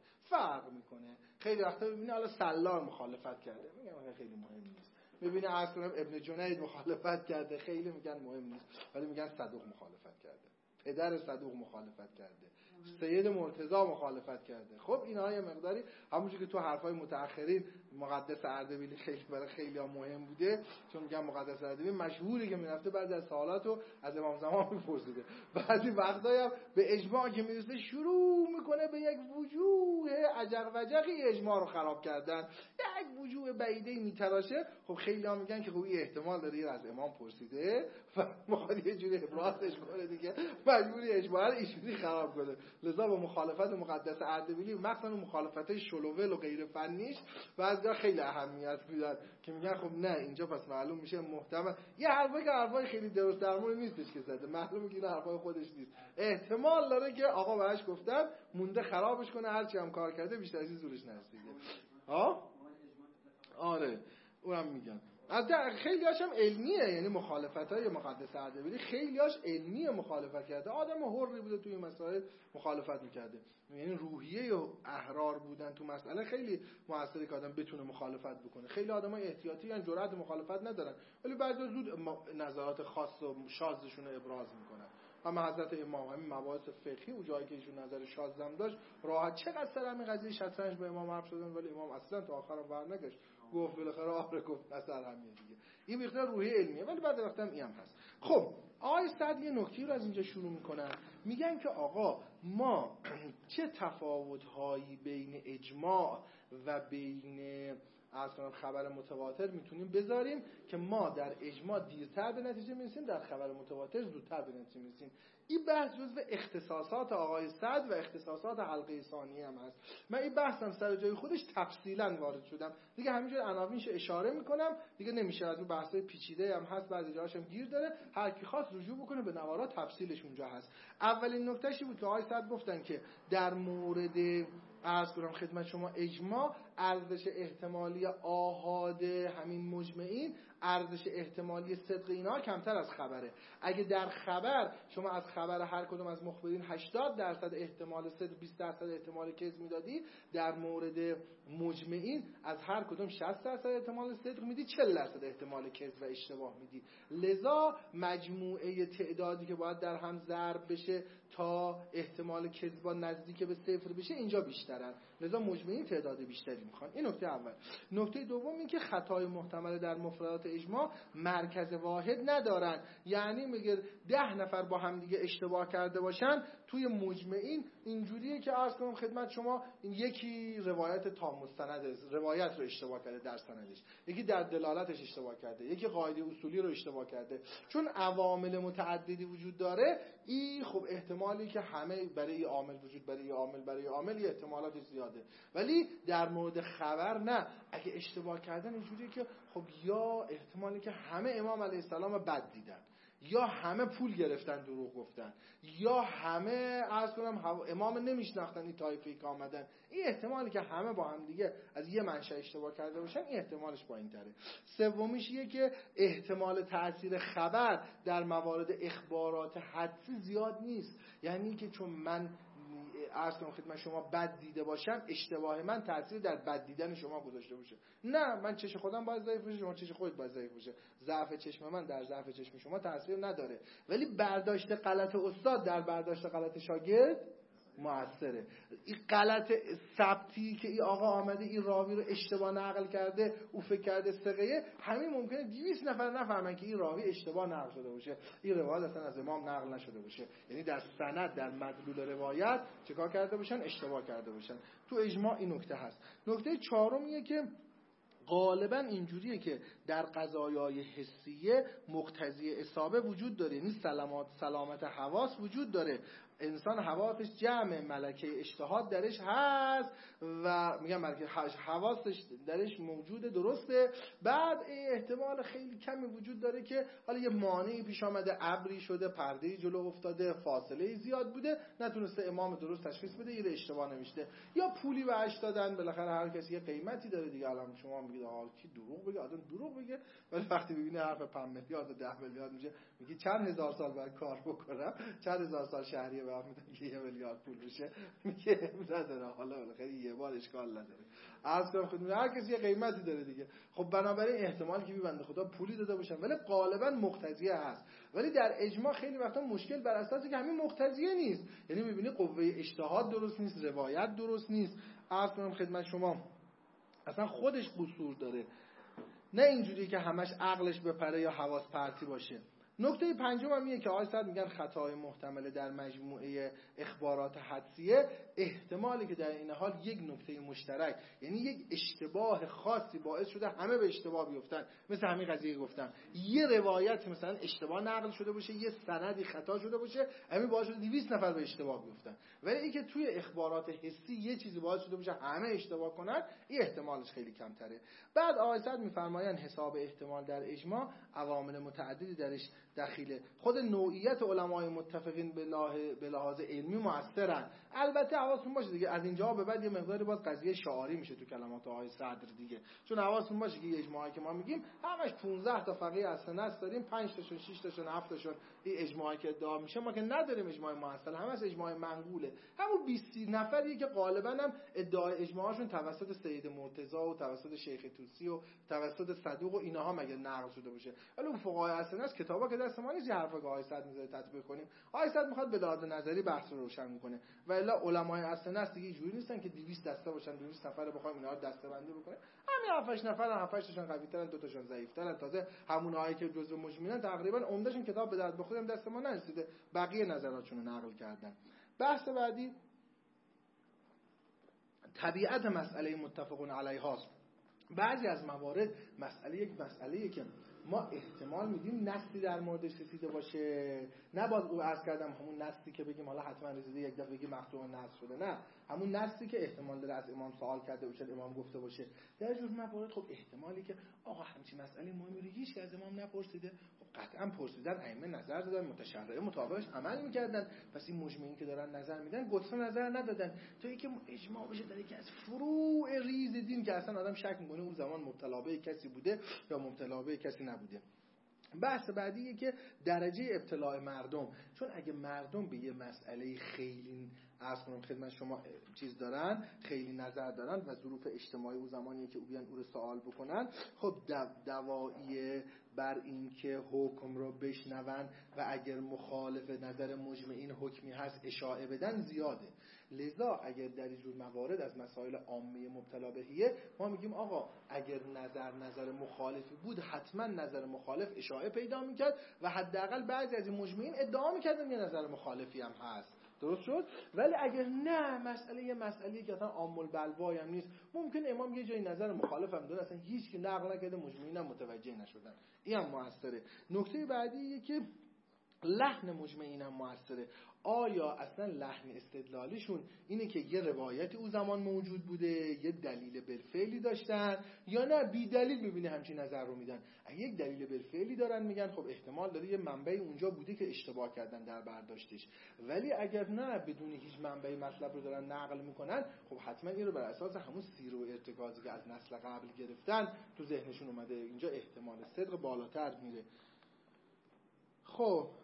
فرق میکنه. خیلی وقتا ببینه حالا سلار مخالفت کرده، میگم خیلی مهم نیست. ببینه عرض کنم ابن جنید مخالفت کرده، خیلی میگن مهم نیست، ولی میگن صدوق مخالفت کرده، پدر صدوق مخالفت کرده، سید مرتضی مخالفت کرده. خب اینها یه مقداری همونجوری که تو حرفای متأخرین مقدس اردبیلی خیلی برای خیلی ها مهم بوده، چون میگن مقدس اردبیلی مشهوری که میرفته بعضی از سوالاتو از امام زمان میپرسیده، بعضی وقتایی هم به اجماع که میرسه شروع میکنه به یک وجوه عجق وجقی اجماع رو خراب کردن، یک وجوه بعیده میتراشه. خب خیلی ها میگن که خب این احتمال داره از امام پرسیده و میخواد یه جوری ابرازش کنه دیگه، مجبوری اجماع رو ایشونی خراب کنه. لذا با مخالفت مقدس اردبیلی مخصوصا مخالفتای شلوول و غیر فنیش بعضیا خیلی اهمیت میدن که میگن خب نه اینجا پس معلوم میشه محتمل یه حرفی که حرفای خیلی درست درمون نیستش که زده، معلومه که این حرفای خودش نیست، احتمال داره که آقا بهش گفتن مونده خرابش کنه، هرچی هم کار کرده بیشتر از این زورش نرسیده. ها آره اونم میگن خیلی هاشم علمیه، یعنی مخالفتای مقدس اردبیلی خیلی هاش علمیه، مخالفت کرده، آدم حری بوده توی مسائل مخالفت میکرده، یعنی روحیه و احرار بودن تو مسئله خیلی موثره که آدم بتونه مخالفت بکنه. خیلی آدمای احتیاطی ان جرأت مخالفت ندارن ولی بعضی زود نظرات خاص و شاذشون رو ابراز میکنن. اما حضرت امام همین مباحث فقهی و جایی که ایشون نظر شاذ هم داشت راحت چقدر سر همین قضیه شطرنج به امام حرف شدن ولی امام اصلا تا آخرم برنگشت، گفت بالاخره آره گفت اثر همین دیگه. این بیشتر روحی علمیه ولی بعد وقتم این هم هست. خب آقای سعد یه نکته رو از اینجا شروع میکنن، میگن که آقا ما چه تفاوت‌هایی بین اجماع و بین اصلا خبر متواتر میتونیم بذاریم که ما در اجماع دیرتر به نتیجه میرسیم، در خبر متواتر زودتر به نتیجه میرسیم. این بحث جزو اختصاصات آقای سعد و اختصاصات حلقه ثانیه هم هست. من این بحثم سر جای خودش تفصیلا وارد شدم دیگه، همینجور عناوینش اشاره میکنم دیگه، نمیشه از اون بحثای پیچیده هم هست بعضی جاهاش هم گیر داره، هر کی خواست رجوع بکنه به نوارا تفصیلش اونجا هست. اولین نکتهشی بود که آقای سعد گفتن که در مورد عرض کنم خدمت شما اجماع ارزش احتمالی آحاد همین مجمعین، ارزش احتمالی صدق اینا کمتر از خبره. اگه در خبر شما از خبر هر کدوم از مخبرین هشتاد درصد احتمال صدق بیست درصد احتمال کذب میدادی، در مورد مجمعین از هر کدوم شصت درصد احتمال صدق میدی، چهل درصد احتمال کذب و اشتباه میدی. لذا مجموعه تعدادی که باید در هم ضرب بشه تا احتمال کذب نزدیک به صفر بشه اینجا بیشترن، لذا مجمعین تعداد بیشتری میخوان. این نکته اول. نکته دوم این که خطای محتمل در مفردات اجماع مرکز واحد ندارن، یعنی میگه ده نفر با هم دیگه اشتباه کرده باشن توی مجمعین اینجوریه که عرض کنم خدمت شما این یکی روایت تام مستند روایت رو اشتباه کرده در سندش، یکی در دلالتش اشتباه کرده، یکی قاعده اصولی رو اشتباه کرده، چون عوامل متعددی وجود داره این خب احتمالی که همه برای این عامل وجود برای این عامل برای این عامل یه احتمالات زیاده. ولی در مورد خبر نه، اگه اشتباه کردن اینجوریه که خب یا احتمالی که همه امام علیه السلام بد دیدن، یا همه پول گرفتن دروغ گفتن، یا همه عرض کنم امام نمیشناختن این طایفه‌ای که آمدن، این احتمالی که همه با هم دیگه از یه منشأ اشتباه کرده باشن این احتمالش پایین‌تره. سومیش اینه که احتمال تأثیر خبر در موارد اخبارات حدسی زیاد نیست، یعنی که چون من عرض کنم خدمت شما بد دیده باشم اشتباه من تأثیر در بد دیدن شما گذاشته باشه، نه من چشم خودم باید ضعیف باشه، شما چشم خودت باید ضعیف باشه، ضعف چشم من در ضعف چشم شما تأثیر نداره. ولی برداشت غلط استاد در برداشت غلط شاگرد مؤثره. این غلط ثبتی که این آقا آمده این راوی رو اشتباه نقل کرده او فکر کرده ثقه، همین ممکنه دویست نفر نفهمن که این راوی اشتباه نقل شده باشه، این روایت اصلا از امام نقل نشده باشه، یعنی در سند در مدلول روایت چیکار کرده باشن؟ اشتباه کرده باشن. تو اجماع این نکته هست. نکته چهارمیه که غالبا اینجوریه که در قضایای حسیه مقتضی اصابه وجود داره، یعنی سلامت سلامت حواس وجود داره، انسان حواسش جمع ملکه اجتهاد درش هست و میگم ملکه حواسش درش موجوده، درسته. بعد احتمال خیلی کمی وجود داره که حالا یه مانعی پیش آمده، ابری شده، پرده‌ای جلو افتاده، فاصله زیاد بوده، نتونسته امام درست تشخیص بده، یه اشتباه نوشته، یا پولی بهش دادن، بالاخره هر کسی یه قیمتی داره دیگه. الان شما میگید آقا کی دروغ بگه؟ آدم دروغ بگه، ولی وقتی ببینه حرف پنج میلیارد و ده میلیارد میشه میگه چند هزار سال بعد کار بکنم، چند هزار سال شهریه به میدن که یه میلیارد پول بشه، میگه نداره، حالا بالاخره یه بار اشکال نداره. عرض کنم خدمت هر کسی یه قیمتی داره دیگه. خب بنابراین احتمال که بنده خدا پولی داده باشن ولی غالبا مقتضیه هست. ولی در اجماع خیلی وقتا مشکل بر اساسی که همین مقتضیه نیست، یعنی میبینی قوه اجتهاد درست نیست، روایت درست نیست. عرض کنم خدمت شما اصلا خودش قصور داره، نه اینجوری که همش عقلش بپره یا حواس پرتی باشه. نکته پنجم هم اینه که آقای صدر میگن خطای محتمل در مجموعه اخبارات حدسیه احتمالی که در این حال یک نکته مشترک، یعنی یک اشتباه خاصی باعث شده همه به اشتباه بیفتن. مثل همین قضیه گفتم یه روایت مثلا اشتباه نقل شده باشه، یه سندی خطا شده باشه، همین باعث شده دویست نفر به اشتباه بیفتن. ولی اینکه توی اخبارات حسی یه چیزی باعث شده باشه همه اشتباه کنن، این احتمالش خیلی کمتره. بعد آقای صدر میفرمایند حساب احتمال در اجماع عوامل متعددی درش دخیله. خود نوعیت علمای متفقین به لحاظ علمی مؤثرن. البته حواستون باشه دیگه از اینجا به بعد یه مقداری باز قضیه شعاری میشه تو کلمات آقای صدر دیگه، چون حواستون باشه که اجماعی که ما میگیم همش پانزده تا فقیه از سنت داریم، پنج تاشون شش تاشون هفت تاشون این اجماعی که ادعا میشه، ما که نداریم اجماع مؤثر، همش اجماع منقوله. همون بیست نفری که غالبا هم ادعای اجماعشون توسط سید مرتضی و توسط شیخ طوسی و توسط صدوق و اینها مگه نقل شده باشه. ولی اون فقهای اصلا از کتابا که دست ما نیست حرفا که آقای صدر میذاره تطبیق کنیم. آقای صدر میخواد به لحاظ نظری بحث رو روشن میکنه. و الا علمای اصلا دیگه جوری نیستن که دویست دسته باشن، دویست نفر بخوایم اینا رو دسته‌بندی بکنه. همین هفت هشت نفر، هفت هشت تاشون قوی‌ترن، دو تاشون ضعیف‌ترن. تازه همونایی که جزء مجمعین تقریبا عمدهشون کتاب به درد بخوریم دست ما نرسیده، بقیه نظراتشون رو نقل کردن. بحث بعدی طبیعت مسئله متفقون علیهاست. بعضی از موارد مسئله یک مسئله‌ای که ما احتمال میدیم نصی در موردش رسیده باشه، نه باز او عرض کردم همون نصی که بگیم حالا حتما رسیده یک دفعه بگیم مقطوع نص شده، نه همون نصی که احتمال داره از امام سوال کرده باشه، امام گفته باشه. در جور موارد خب احتمالی که آقا همچین مسئله مهمی رو هیچ از امام نپرسیده، خب قطعا پرسیدن، ائمه نظر دادن، متشرعه مطابقش عمل میکردن، پس این مجمعین که دارن نظر میدن گفته نظر ندادن تا اینکه اجماع بشه در یکی از فروع ریز دین که اصلا آدم شک میکنه اون زمان مبتلا به کسی بوده یا مبتلا به کسی نبوده. بحث بعدیه که درجه ابتلاع مردم، چون اگه مردم به یه مسئله خیلی عرض کنم خدمت شما چیز دارن، خیلی نظر دارن و ظروف اجتماعی او زمانیه که او بیان او رو سوال بکنن، خب دوایی بر این که حکم رو بشنون و اگر مخالف نظر مجمعین حکمی هست اشاعه بدن زیاده. لذا اگر در این جور موارد از مسائل عامه مبتلا بهیه ما میگیم آقا اگر نظر نظر مخالفی بود حتما نظر مخالف اشاعه پیدا میکرد و حداقل بعضی از این مجمعین ادعا میکردن یه نظر مخالفی هم هست. درست شد؟ ولی اگر نه مسئله یه مسئله که اصلا عام البلوای هم نیست، ممکن امام یه جای نظر مخالف هم داره اصلا هیچ کی نقل نکرده، مجمعین هم متوجه نشدن، این هم موثره. نکته بعدی که لحن مجمعین هم موثره. آیا اصلا لحن استدلالیشون اینه که یه روایتی او زمان موجود بوده، یه دلیل بالفعلی داشتن، یا نه بی دلیل میبینه همچین نظر رو میدن؟ اگه یک دلیل بالفعلی دارن میگن خب احتمال داره یه منبعی اونجا بوده که اشتباه کردن در برداشتش. ولی اگر نه بدون هیچ منبعی مطلب رو دارن نقل میکنن، خب حتما این رو بر اساس همون سیر و ارتکازی که از نسل قبل گرفتن تو ذهنشون اومده. اینجا احتمال صدق بالاتر میره. خب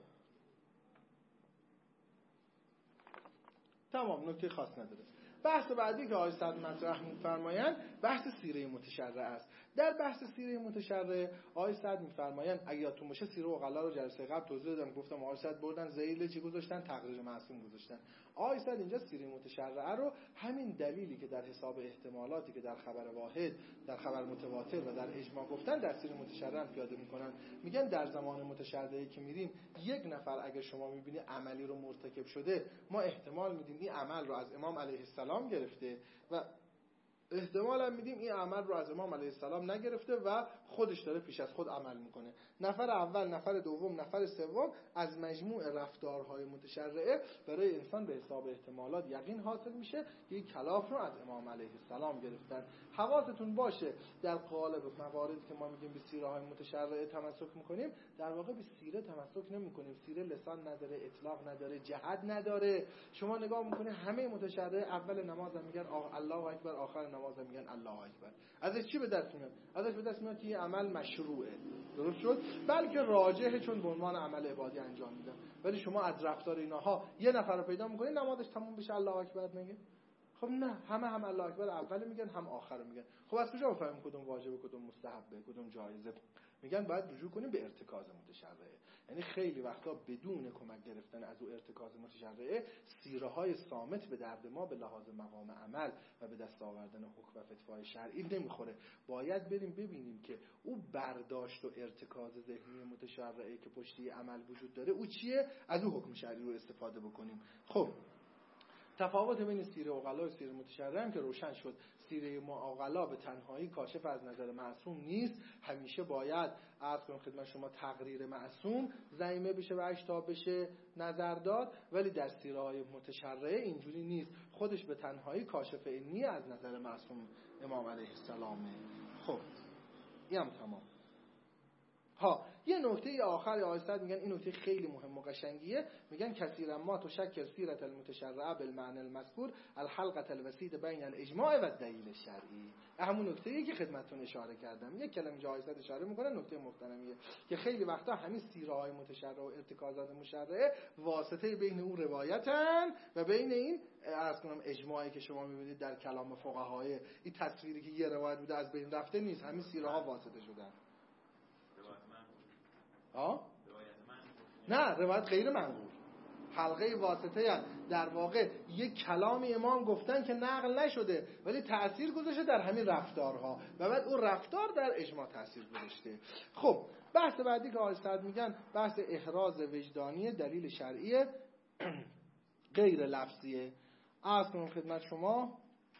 تمام، نکته خاص نداره. بحث بعدی که آقای صدر مطرح می‌فرمایند بحث سیره متشرع است. در بحث سیره متشرع آقای صدر می‌فرمایند اگه یادتون باشه سیره عقلا رو جلسه قبل توضیح دادم، گفتم آقای صدر بردن ذیل چی گذاشتن، تقریر معصوم گذاشتن. آقای صدر اینجا سیره متشرع رو همین دلیلی که در حساب احتمالاتی که در خبر واحد، در خبر متواتر و در اجماع گفتن در سیره متشرع پیاده می‌کنن. میگن در زمان متشرعی که میریم یک نفر اگه شما می‌بینی عملی رو مرتکب شده، ما احتمال میدیم این عمل رو از امام علیه السلام گرفته و احتمال هم میدیم این عمل رو از امام علیه السلام نگرفته و خودش داره پیش از خود عمل میکنه. نفر اول، نفر دوم، نفر سوم از مجموع رفتارهای متشرعه برای انسان به حساب احتمالات یقین حاصل میشه که این کلاف رو از امام علیه السلام گرفتن. حواستون باشه در قالب مواردی که ما میگیم به سیره های متشرعه تمسک میکنیم، در واقع به سیره تمسک نمیکنیم. سیره لسان نداره، اطلاق نداره، جهت نداره. شما نگاه میکنه همه متشرعه اول نماز هم میگن الله اکبر، آخر نماز هم میگن الله اکبر. ازش چی به دست میاد؟ ازش به دست میاد که این عمل مشروعه. درست شد؟ بلکه راجحه، چون به عنوان عمل عبادی انجام میدن. ولی شما از رفتار اینها یه نفر رو پیدا میکنید نمازش تموم بشه الله اکبر نگه؟ خب نه، همه هم الله اکبر اول میگن هم آخر میگن. خب از کجا بفهمیم کدوم واجبه، کدوم مستحبه، کدوم جایزه؟ میگن باید رجوع کنیم به ارتکاز متشرعه. یعنی خیلی وقتا بدون کمک گرفتن از او ارتکاز متشرعه، سیره های صامت به درد ما به لحاظ مقام عمل و به دست آوردن حکم و فتوای شرعی نمیخوره. باید بریم ببینیم که او برداشت و ارتکاز ذهنی متشرعه که پشتی عمل وجود داره او چیه، از او حکم شرعی رو استفاده بکنیم. خب تفاوت بین سیره عقلا و سیره متشرعه هم که روشن شد. سیره عقلا به تنهایی کاشف از نظر معصوم نیست، همیشه باید عرض کنم خدمت شما تقریر معصوم ضمیمه بشه و اشتباه بشه نظر داد، ولی در سیره های متشرعه اینجوری نیست، خودش به تنهایی کاشف اینی از نظر معصوم امام علیه السلامه. خب این هم تمام. ها یه نکته آخر آیه میگن این نکته خیلی مهم و قشنگیه، میگن کثیرا ما تشکل سیرت المتشرعه بالمعنی المذکور الحلقه الوسیط بین الاجماع و الدلیل الشرعی. همون نکته‌ای که خدمتتون اشاره کردم، یک کلمه جا آیه اشاره میکنه، نکته محترمیه که خیلی وقتا همین سیره های متشرعه و ارتکازات مشرعه واسطه بین اون روایتن و بین این عرض کنم اجماعی که شما میبینید در کلام فقهای، این تصویری که یه روایت بوده از بین رفته نیست، همین سیره ها واسطه شدن. آه؟ نه روایت غیر منقول، حلقه واسطه در واقع یک کلام امام گفتن که نقل نشده ولی تأثیر گذاشته در همین رفتارها و بعد اون رفتار در اجماع تأثیر گذاشته. خب بحث بعدی که آقای سعد میگن بحث احراز وجدانی دلیل شرعی غیر لفظیه. عرض کنم خدمت شما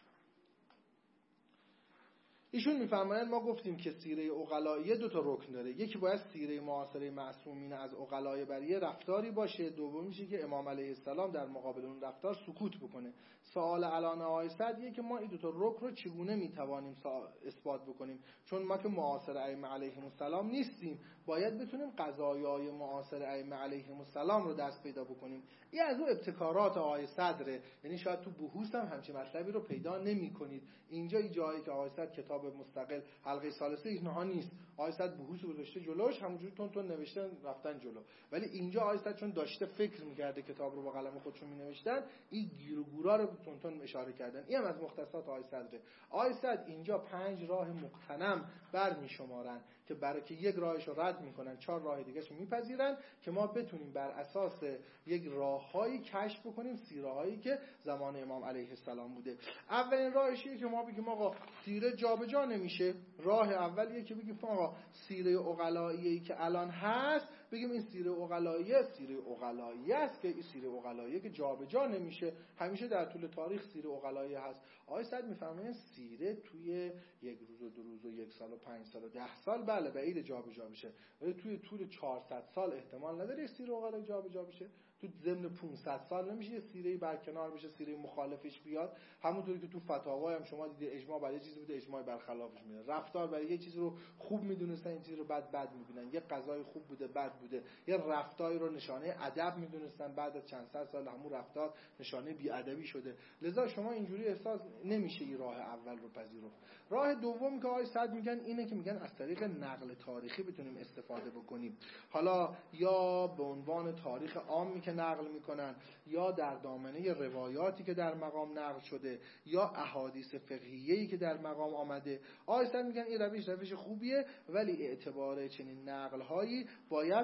ایشون میفرمایند ما گفتیم که سیره عقلاییه دو تا رکن داره، یکی باید سیره معاصره معصومین از عقلای بریه رفتاری باشه، دومیشه که امام علیه السلام در مقابل اون رفتار سکوت بکنه. سوال الان آقای سعدیه که ما این دو تا رکن رو چگونه میتوانیم اثبات بکنیم، چون ما که معاصر ائمه علیهم السلام نیستیم، باید بتونیم قضایای معاصر ائمه علیهم السلام رو دست پیدا بکنیم. این از اون ابتکارات آقای صدره، یعنی شاید تو بحوث هم همچین مطلبی رو پیدا نمی‌کنید. اینجا این جایی که آقای صد کتاب مستقل حلقه ثالثه اینها نیست، آقای صد بحوث گذاشته جلوش، همونجوری تون تون نوشتن رفتن جلو، ولی اینجا آقای صد چون داشته فکر می‌کرده کتاب رو با قلم خودشون می‌نوشتن، این گیر و گورا رو تون تون اشاره کردن. این هم از مختصات آقای صدره. آقای صد اینجا پنج راه مقتنم برمی‌شمارن که برای که یک راهش رو رد می‌کنن، چهار راه دیگه‌شو می‌پذیرن که ما بتونیم بر اساس یک راههایی کشف بکنیم سیره‌هایی که زمان امام علیه السلام بوده. اولین راهشیه که ما بگیم آقا سیره جابجا نمیشه. راه اولیه که بگیم آقا سیره عقلاییه‌ای که الان هست، بگیم این سیره عقلاییه سیره عقلاییه است که این سیره عقلاییه که جابجا نمیشه، همیشه در طول تاریخ سیره عقلاییه هست. آقای صد میفرمایند سیره توی یک روز و دو روز و یک سال و پنج سال و ده سال بله بعید جابجا بشه، ولی توی طول چهارصد سال احتمال نداره سیره عقلایی جابجا بشه. تو ضمن پانصد سال نمیشه یه سیره برکنار بشه، سیره مخالفش بیاد. همونطوری که تو فتاوا هم شما دیدید اجماع برای چیزی بوده اجماع برخلافش میاد، رفتار برای یه چیزی رو خوب میدونستن این چیز رو بد بد میبینن، یه قضای خوب بوده بد بوده، یه رفتاری رو نشانه ادب میدونستن، بعد از چند صد سال همون رفتار نشانه بیادبی شده. لذا شما اینجوری احساس نمیشه این راه اول رو پذیرفت. راه دوم که آقای صد میگن اینه که میگن از طریق نقل تاریخی بتونیم استفاده بکنیم، حالا یا به عنوان تاریخ عامی که نقل میکنن، یا در دامنه روایاتی که در مقام نقل شده، یا احادیث فقهیه‌ای که در مقام آمده. آقای صد میگن این روش روش خوبیه، ولی اعتبار چنین نقل‌هایی باید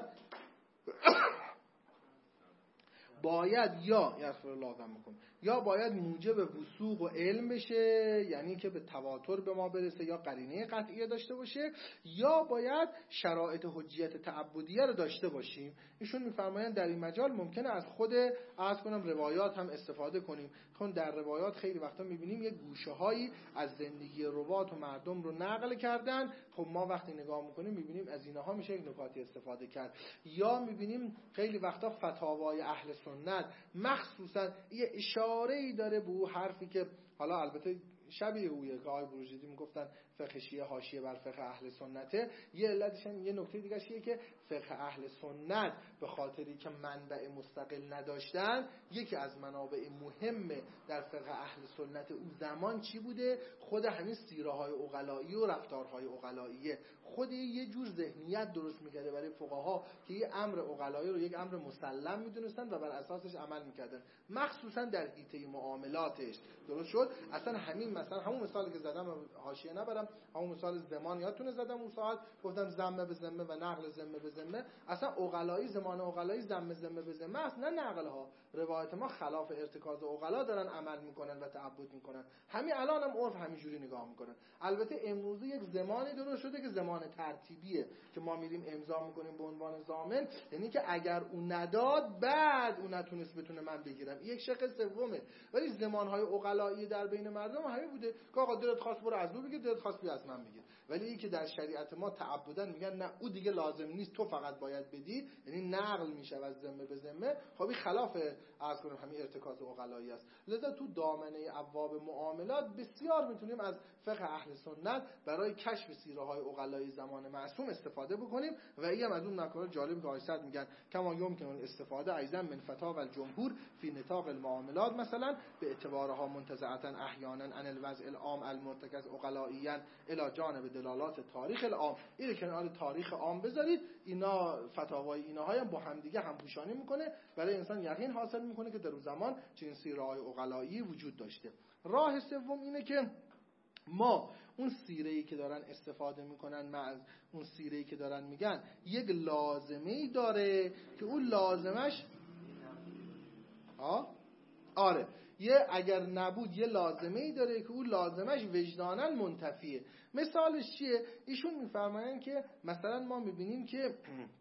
باید یا یغفر الله لكم یا باید موجب وثوق و علم بشه، یعنی که به تواتر به ما برسه یا قرینه قطعیه داشته باشه، یا باید شرایط حجیت تعبدیه رو داشته باشیم. ایشون میفرمایند در این مجال ممکنه از خود عرض کنم روایات هم استفاده کنیم، چون در روایات خیلی وقتا میبینیم یک گوشه‌هایی از زندگی روات و مردم رو نقل کردن. خب ما وقتی نگاه میکنیم میبینیم از اینها میشه یک نکاتی استفاده کرد، یا میبینیم خیلی وقتا فتاوای اهل سنت مخصوصا یه اشاره‌ای داره به اون حرفی که حالا البته شبیه اویه که آقای بروجردی میگفتن فقه شیعه حاشیه بر فقه اهل سنته. یه علتش هم یه نکته دیگه شیه که فقه اهل سنت به خاطری که منبع مستقل نداشتن، یکی از منابع مهم در فقه اهل سنت اون زمان چی بوده؟ خود همین سیره های عقلایی و رفتارهای عقلاییه. خود یه جور ذهنیت درست میکرده برای فقها که یه امر عقلایی رو یک امر مسلم میدونستن و بر اساسش عمل میکردن، مخصوصا در حیطه معاملاتش. درست شد؟ اصلا همین مثلا همون مثالی که زدم حاشیه نبرم، همون مثال زمان یادتونه زدم اون ساعت گفتم ذمه به ذمه و نقل ذمه به ذمه. اصلا عقلایی زمان عقلایی ذمه ذمه به ذمه است، نه نقل ها. روایت ما خلاف ارتکاز عقلا دارن عمل میکنن و تعبد میکنن. همین الان هم عرف همینجوری نگاه میکنن. البته امروز یک زمانی درست شده که زمان ترتیبیه که ما میریم امضا میکنیم به عنوان ضامن، یعنی که اگر اون نداد بعد اون نتونست بتونه من بگیرم. یک شق سومه. ولی زمانهای عقلایی در بین مردم همین بوده که آقا دلت خواست برو از او بگیر، دلت خواست بیا از من بگیر. ولی این که در شریعت ما تعبدن میگن نه او دیگه لازم نیست، تو فقط باید بدی، یعنی نقل میشه از ذمه به ذمه. خب این خلاف عرض کنم همین ارتکاز عقلایی است. لذا تو دامنه ابواب معاملات بسیار میتونیم از فقه اهل سنت برای کشف سیره های عقلای زمان معصوم استفاده بکنیم. و این هم از اون مکارم جالب که آیسد میگن کما یمکن الاستفاده ایضا من فتاوی الجمهور فی نطاق المعاملات، مثلا به اعتبارها منتزعتا احیانا عن الوضع العام المرتکز عقلائیا الی جانب دلالات تاریخ العام. این کنار تاریخ عام بذارید، اینا فتاوای اینها هم با هم دیگه همپوشانی میکنه، برای انسان یقین حاصل میکنه که در اون زمان چنین سیره‌های عقلایی وجود داشته. راه سوم اینه که ما اون سیره‌ای که دارن استفاده میکنن، از اون سیره‌ای که دارن میگن یک لازمه‌ای داره که اون لازمش ها آره یه اگر نبود یه لازمه‌ای داره که اون لازمش وجداناً منتفیه. مثالش چیه؟ ایشون میفرمایند که مثلا ما میبینیم که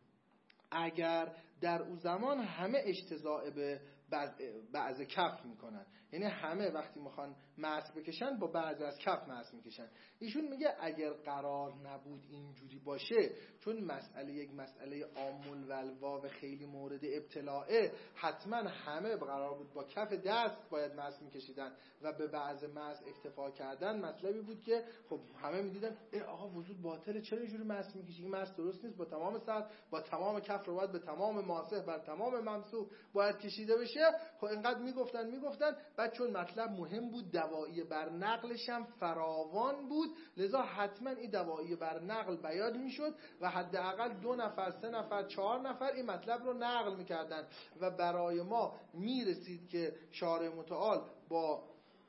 اگر در اون زمان همه اجتزاء به بعض کف میکنن، یعنی همه وقتی میخوان مس بکشن با بعض از کف مس میکشن. ایشون میگه اگر قرار نبود اینجوری باشه، چون مسئله یک مسئله عامل و الواو خیلی مورد ابتلاعه، حتما همه قرار بود با کف دست باید مس میکشیدن و به بعض مس اکتفا کردن. مطلبی بود که خب همه میدیدن ای آقا وضو باطله، چرا اینجوری مس میکشی؟ این مس درست نیست، با تمام سر با تمام کف رو باید به تمام ماسح بر تمام ممسوح باید کشیده بشه. خب اینقدر میگفتن میگفتن بعد چون مطلب مهم بود، دوایی بر نقلش هم فراوان بود، لذا حتما این دوایی بر نقل بیان میشد و حداقل دو نفر سه نفر چهار نفر این مطلب رو نقل میکردن و برای ما میرسید که شارع متعال با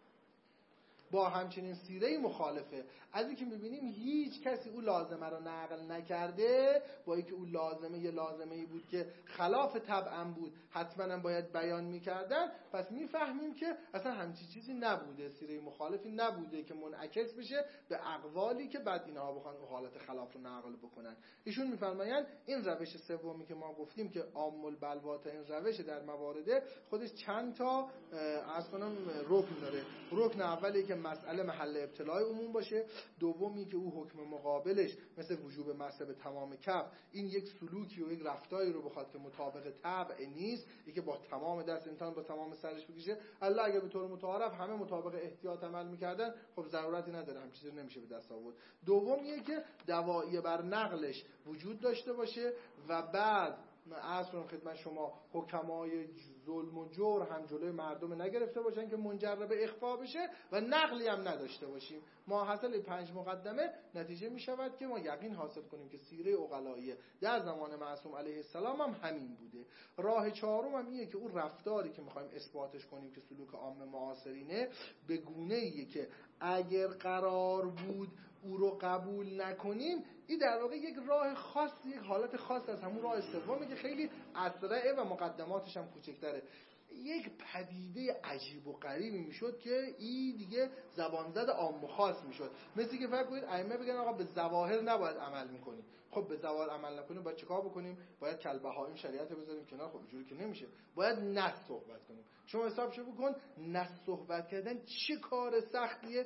با همچنین سیره مخالفه. از اینکه میبینیم هیچ کسی اون لازمه رو نقل نکرده، با اینکه اون لازمه یه لازمه‌ای بود که خلاف طبعا بود، حتما هم باید بیان میکردن. پس میفهمیم که اصلا همچین چیزی نبوده، سیره مخالفی نبوده که منعکس بشه به اقوالی که بعد اینها بخوان اون حالت خلاف رو نقل بکنن. ایشون میفرمایند این روش سومی که ما گفتیم که عام البلوات این روش در موارد خودش چند تا اصلا رکن داره. رکن اولی که مسئله محل ابتلاع عموم باشه، دومی که او حکم مقابلش مثل وجوب مسح به تمام کف این یک سلوکی و یک رفتاری رو بخواد که مطابق طبع نیست، این که با تمام دست انسان با تمام سرش بکشه. الله اگه به طور متعارف همه مطابق احتیاط عمل میکردن، خب ضرورتی نداره، هم چیزی نمیشه به دست آورد. دومیه که دوایی بر نقلش وجود داشته باشه و بعد اصلا خدمت شما حکمای ظلم و جور هم جلوی مردم نگرفته باشن که منجر به اخفا بشه و نقلی هم نداشته باشیم. ما حاصل پنج مقدمه نتیجه می شود که ما یقین حاصل کنیم که سیره عقلایی در زمان معصوم علیه السلام هم همین بوده. راه چهارم هم اینه که اون رفتاری که میخوایم اثباتش کنیم که سلوک عام معاصرینه، به گونه‌ایه که اگر قرار بود او رو قبول نکنیم، این در واقع یک راه خاص، یک حالت خاص از همون راه سومی که خیلی اسرعه و مقدماتش هم کوچکتره. یک پدیده عجیب و غریبی میشد که این دیگه زبان زد عام و خاص میشد. مثل که فکر کنید ائمه بگن آقا به ظواهر نباید عمل میکنیم. خب به ظواهر عمل نکنیم باید چیکار بکنیم؟ باید کلبهائم شریعت رو بذاریم کنار. خب اینجوری که نمیشه، باید نص صحبت کنیم. شما حساب شو بکن، نص صحبت کردن چه کار سختیه.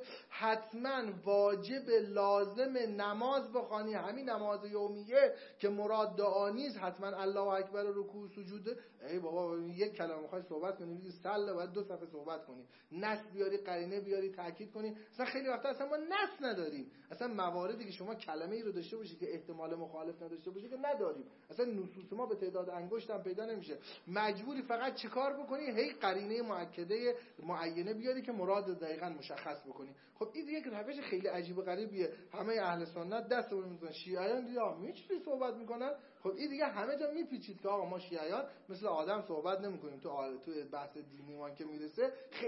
حتما واجب لازم نماز بخوانی، همین نماز یومیه که مراد دعا نیست، حتما الله اکبر و رکوع سجود. ای بابا یک کلمه میخوای صحبت کنی میگی سل، باید دو صفحه صحبت کنی، نص بیاری، قرینه بیاری، تاکید کنی. اصلا خیلی وقتا اصلا ما نص نداریم. اصلا مواردی که شما کلمه ای رو داشته باشی که احتمال مخالف نداشته باشه که نداریم. اصلا نصوص ما به تعداد انگشت هم پیدا نمیشه. مجبوری فقط چیکار بکنی؟ هی قرینه مؤکده معینه بیاری که مراد دقیقاً مشخص بکنی. خب این یک روش خیلی عجیب و غریبیه. همه اهل سنت دستمون میزنن، شیعیان دیگه میچی صحبت میکنن. خب این دیگه همه جا میپیچید که آقا ما شیعیان مثل آدم صحبت نمیکنیم. تو تو بحث دینی ما که میرسه خیلی پیچیده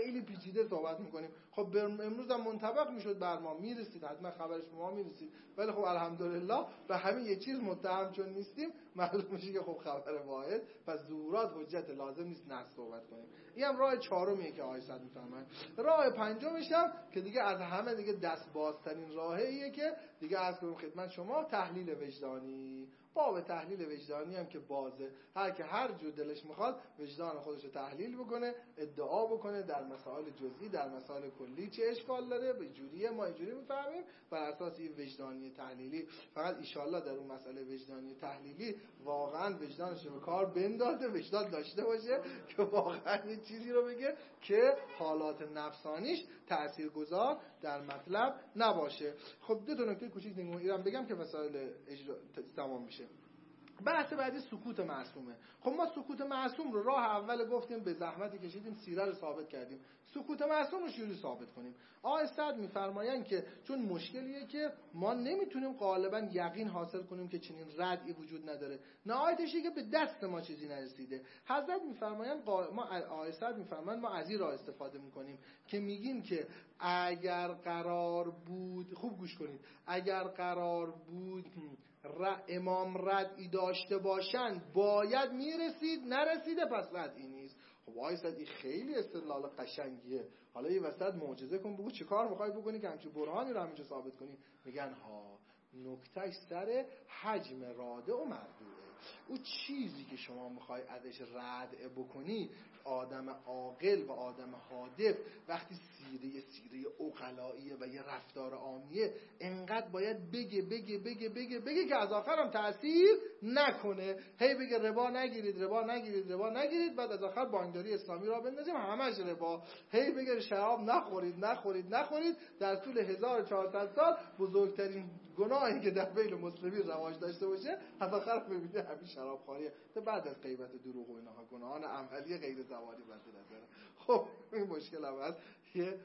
پیچیده صحبت میکنیم. خب امروز هم منطبق میشد بر ما، میرسید حتما خبرش به ما میرسید، ولی خب الحمدلله به همین یه چیز متهم چون نیستیم معلوم میشه که خب خبر واحد، پس ظهورات حجت لازم نیست نه صحبت کنیم. این هم راه چهارمیه که آیه صد میفرمایند. راه پنجمش هم که دیگه از همه دیگه دست بازترین راهیه که دیگه عرض کنم خدمت شما، تحلیل وجدانی. باب تحلیل وجدانی هم که بازه، هر که هر جور دلش میخواد وجدان خودش رو تحلیل بکنه، ادعا بکنه در مسائل جزئی، در مسائل کلی چه اشکال داره، به جوریه ما اینجوری میفهمیم بر اساس این وجدانی تحلیلی. فقط ان شاءالله در اون مسئله وجدانی تحلیلی واقعا وجدانش رو به کار بندازه، وجدان داشته باشه که واقعا یه چیزی رو بگه که حالات نفسانیش تاثیرگذار در مطلب نباشه. خب دو تا نکته کوچیک دیگه ایران بگم که مسائل اجرا تمام میشه. بحث بعدی سکوت معصومه. خب ما سکوت معصوم رو راه اول گفتیم، به زحمتی کشیدیم، سیره رو ثابت کردیم. سکوت معصوم رو چجوری ثابت کنیم؟ آقای سعد میفرمایند که چون مشکلیه که ما نمیتونیم غالبا یقین حاصل کنیم که چنین ردعی وجود نداره، نهایتش که به دست ما چیزی نرسیده. حضرت میفرمایند ما آقای سعد میفرمایند ما از این راه استفاده میکنیم که میگیم که اگر قرار بود، خوب گوش کنید، اگر قرار بود ر... امام ردعی داشته باشن باید میرسید، نرسیده پس ردعی نیست. خب آقای سعدی خیلی استدلال قشنگیه، حالا یه وسط معجزه کن بگو چه کار میخوای بکنی که همچین برهانی رو همینجا ثابت کنی. میگن ها نکتهش سر حجم راده و مردوعه. او چیزی که شما میخوای ازش ردع بکنی، آدم عاقل و آدم هادف وقتی سیره سیره عقلاییه و یه رفتار عامیه، انقدر باید بگه بگه بگه بگه بگه که از آخرم تأثیر نکنه. هی بگه ربا نگیرید ربا نگیرید ربا نگیرید، بعد از آخر بانکداری اسلامی را بندازیم همش ربا. هی بگه شراب نخورید نخورید نخورید، در طول هزار و چهارصد سال بزرگترین گناهی که در بین مسلمین رواج داشته باشه از آخر ببینید همین شراب خوریه. تا بعد از غیبت دروغ و اینها گناهان عملی غیر زواری بنده نداره. خب این مشکل هم هست. یه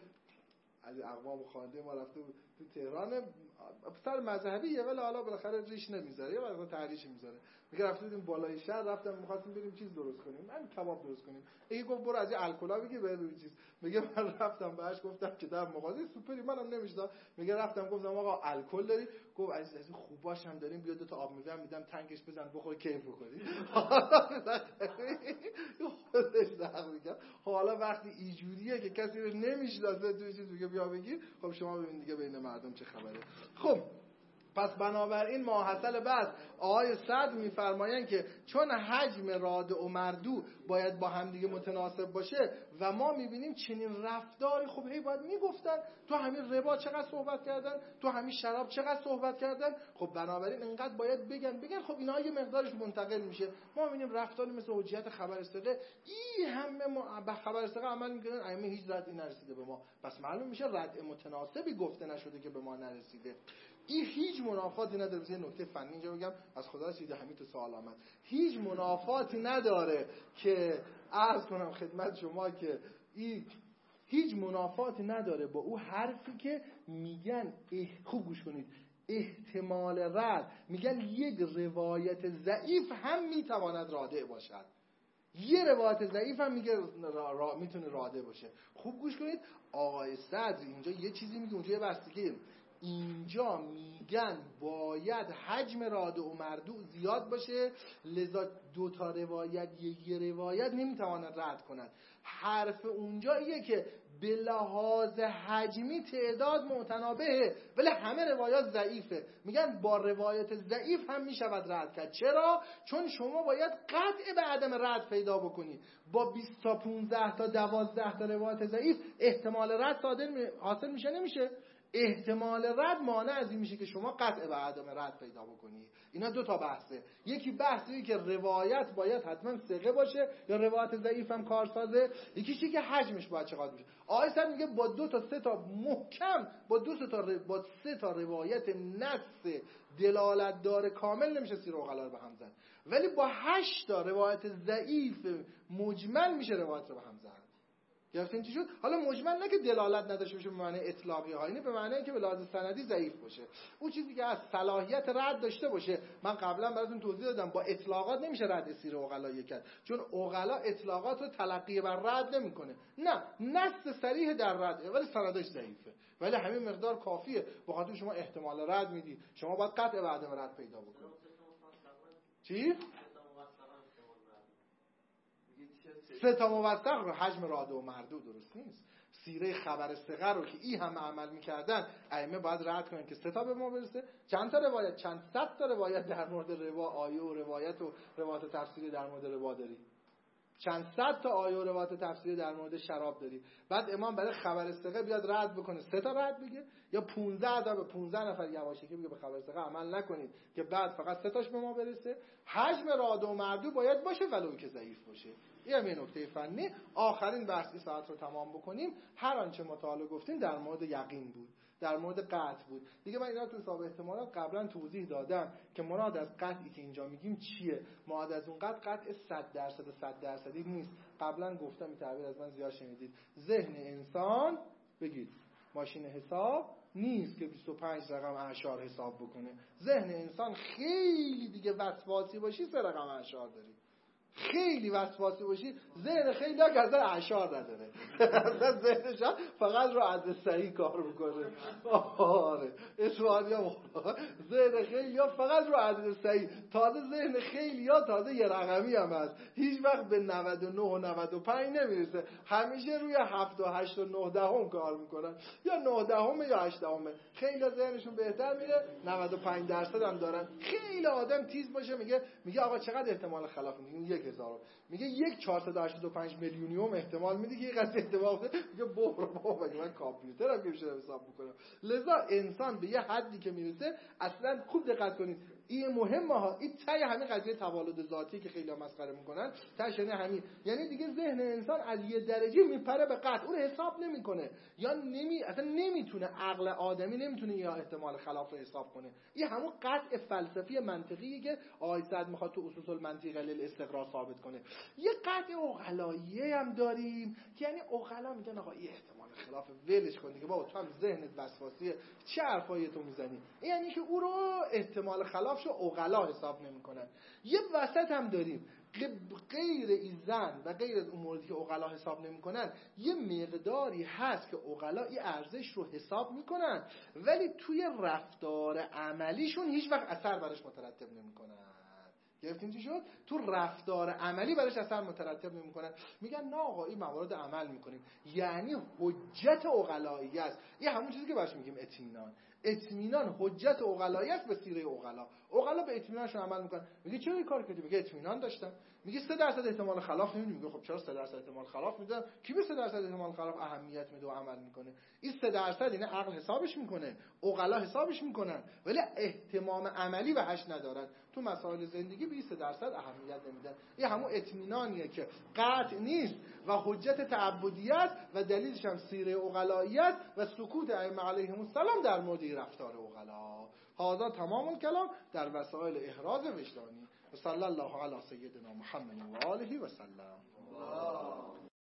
از اقوام خوانده ما رفته تو تهران، سر مذهبیه ولی حالا بالاخره ریش نمیذاره، یه وقتا تحریش میذاره. میگه رفتیم بودیم بالای شهر، رفتم می‌خواستیم بریم چیز درست کنیم، من کباب درست کنیم. یکی گفت برو از این الکلا بگیر بریم چیز. میگه من رفتم بهش گفتم که در مغازه سوپری، منم نمی‌شناسم. میگه رفتم گفتم آقا الکل داری؟ گفت از از خوباش هم داریم، بیا دو تا آب میوه میدم تنکش بزن بخور کیف بکنی. خودش داغ میگه. حالا وقتی اینجوریه که کسی رو نمی‌شناسه تو چیز میگه بیا بگیر، خب شما ببین دیگه بین مردم چه خبره. خب پس بنابراین ماحصل بعد آقای سعد میفرمایند که چون حجم راده و مردو باید با هم دیگه متناسب باشه و ما میبینیم چنین رفتاری، خب هی باید میگفتن تو همین ربا چقدر صحبت کردن، تو همین شراب چقدر صحبت کردن، خب بنابراین اینقدر باید بگن بگن خب اینا یه مقدارش منتقل میشه. ما میبینیم رفتاری مثل حجیت خبر ثقه، این همه به خبر ثقه عمل میکنن، ائمه هیچ ردی نرسیده به ما، پس معلوم میشه رد متناسبی گفته نشده که به ما نرسیده. این هیچ منافاتی نداره. یه نکته فنی اینجا بگم، از خدا سید همین تو سوال آمد. هیچ منافاتی نداره که عرض کنم خدمت شما که این هیچ منافاتی نداره با او حرفی که میگن خوب گوش کنید، احتمال رد، میگن یک روایت ضعیف هم میتواند رادع باشد. یه روایت ضعیف هم میگه را را میتونه رادع باشه. خوب گوش کنید، آقای صدر اینجا یه چیزی میگه، اونجا یه بستگی. اینجا میگن باید حجم رادع و مردوع زیاد باشه، لذا دو تا روایت یه روایت نمیتواند رد کند. حرف اونجا ایه که به لحاظ حجمی تعداد متنابهه ولی همه روایات ضعیفه. میگن با روایت ضعیف هم میشود رد کرد. چرا؟ چون شما باید قطع به عدم رد پیدا بکنی. با بیست تا پانزده تا دوازده تا روایت ضعیف احتمال رد صادر حاصل میشه نمیشه؟ احتمال رد مانع از این میشه که شما قطع به عدم رد پیدا بکنی. اینا دو تا بحثه. یکی بحثی که روایت باید حتما ثقه باشه یا روایت ضعیف هم کارسازه، یکیش که حجمش باید چقدر باشه. آقای صاحب میگه با دو تا سه تا محکم، با دو تا ر... با سه تا روایت نص دلالت داره کامل نمیشه سیر و غلا رو به هم زد، ولی با هشت تا روایت ضعیف مجمل میشه روایت رو به هم زد. گرفتین چی شد؟ حالا مجمل نه که دلالت نداشته باشه به معنی اطلاقی ها، اینه به معنی اینکه به لحاظ سندی ضعیف باشه. اون چیزی که از صلاحیت رد داشته باشه، من قبلا براتون توضیح دادم با اطلاقات نمیشه رد سیر عقلا کرد، چون عقلا اطلاقات رو تلقی بر رد نمیکنه. نه، نص صریح در رد ولی سندش ضعیفه، ولی همین مقدار کافیه. بخاطر شما احتمال رد میدی، شما باید قطع بعد رد پیدا بکنید. چی؟ سه تا موثق رو حجم راده و مردود درست نیست. سیره خبر ثقه رو که این همه عمل میکردن ائمه باید رد کنن که سه تا به ما برسه. چند تا روایت، چند صد تا روایت در مورد ربا، آیه و روایت و روایت تفسیری در مورد ربا داری، چند صد تا آیه و روایت تفسیری در مورد شراب داری. بعد امام برای خبر ثقه بیاد رد بکنه، سه تا رد بگه، یا پانزده تا به پانزده نفر یواشکی بگه به خبر ثقه عمل نکنید که بعد فقط سه تاش به ما برسه. حجم راد و مردو باید باشه ولو که ضعیف باشه. این هم یه نکته فنی. آخرین بحث ساعت رو تمام بکنیم. هر آنچه مطالعه گفتیم در مورد یقین بود، در مورد قطع بود. دیگه من اینا تو حساب احتمالات قبلا توضیح دادم که مراد از قطعی که اینجا میگیم چیه. مراد از اون قطع قطع صد درصد صد درصدی نیست. قبلا گفتم، این تعبیر از من زیاد شنیدید. ذهن انسان بگید ماشین حساب نیست که بیست و پنج رقم اعشار حساب بکنه. ذهن انسان خیلی دیگه وسواسی باشی سه رقم اعشار داری، خیلی وسواسی باشی ذهن خیلی ها که از اعشار نداره. اصلا ذهنش فقط رو عدد صحیح کار میکنه. آره اسمانی ها ذهن خیلی ها فقط رو عدد صحیح. تازه ذهن خیلی ها تازه یه رقمی هم هست، هیچ وقت به نود و نه و نود و پنج نمیرسه، همیشه روی هفت و هشت و نه دهم کار میکنن، یا نه دهم یا هشت دهم. خیلی ها ذهنشون بهتر میره، نود و پنج درصد هم دارن. خیلی آدم تیز باشه میگه میگه آقا چقدر احتمال خلاف میگه یک هزار، میگه یک چهارصد و هشتاد و پنج میلیونیوم احتمال میده که این قضیه اتفاق افتاده. میگه برو بابا مگه من کامپیوترم که میشه حساب بکنم. لذا انسان به یه حدی که میرسه، اصلا خوب دقت کنید این مهمه ها، این تای همین قضیه تولد ذاتی که خیلی ها مسخره میکنن تاش یعنی همین، یعنی دیگه ذهن انسان از یه درجه میپره به قطع، اون حساب نمیکنه یا نمی اصلا نمیتونه، عقل آدمی نمیتونه یا احتمال خلاف رو حساب کنه. این همون قطع فلسفی منطقیه که آقای سعد میخواد تو اصول المنطق للاستقرار ثابت کنه. یه قطع عقلاییه هم داریم که یعنی عقلا میگن آقا این احتمال خلاف ولش کن دیگه بابا، تو هم ذهنت وسواسیه، چه حرفایی تو میزنی. یعنی که او رو احتمال خلافش رو عقلا حساب نمیکنن. یه وسط هم داریم غیر این زن و غیر از اون موردی که عقلا حساب نمیکنن، یه مقداری هست که عقلا این ارزش رو حساب میکنن ولی توی رفتار عملیشون هیچ وقت اثر برش مترتب نمیکنن. گرفتین چی شد؟ تو رفتار عملی برش اثر مترتب نمیکنن. میگن نه آقا این موارد عمل میکنیم، یعنی حجت عقلایی است. این همون چیزی که برش میگیم اطمینان. اطمینان حجت عقلایی است به سیره عقلا. عقلا به اطمینانشون عمل میکنن. میگه چرا این کار کردی؟ میگه اطمینان داشتم. میگه سه درصد احتمال خلاف نمیدونی. میگه خب چرا سه درصد احتمال خلاف میدم؟ کی به سه درصد احتمال خلاف اهمیت میده و عمل میکنه؟ این سه درصد اینه عقل حسابش میکنه، عقلا حسابش میکنن، ولی اهتمام عملی بهش ندارن. تو مسائل زندگی به سه درصد اهمیت نمیدن. این همون اطمینانیه که قطع نیست و حجت تعبدیت و دلیلش هم سیره عقلاییت و سکوت ائمه علیهم السلام در مورد رفتار عقلا. هذا تمام الکلام در وسائل احراز وجدانی. صلی الله علی سیدنا محمد و آله و سلم.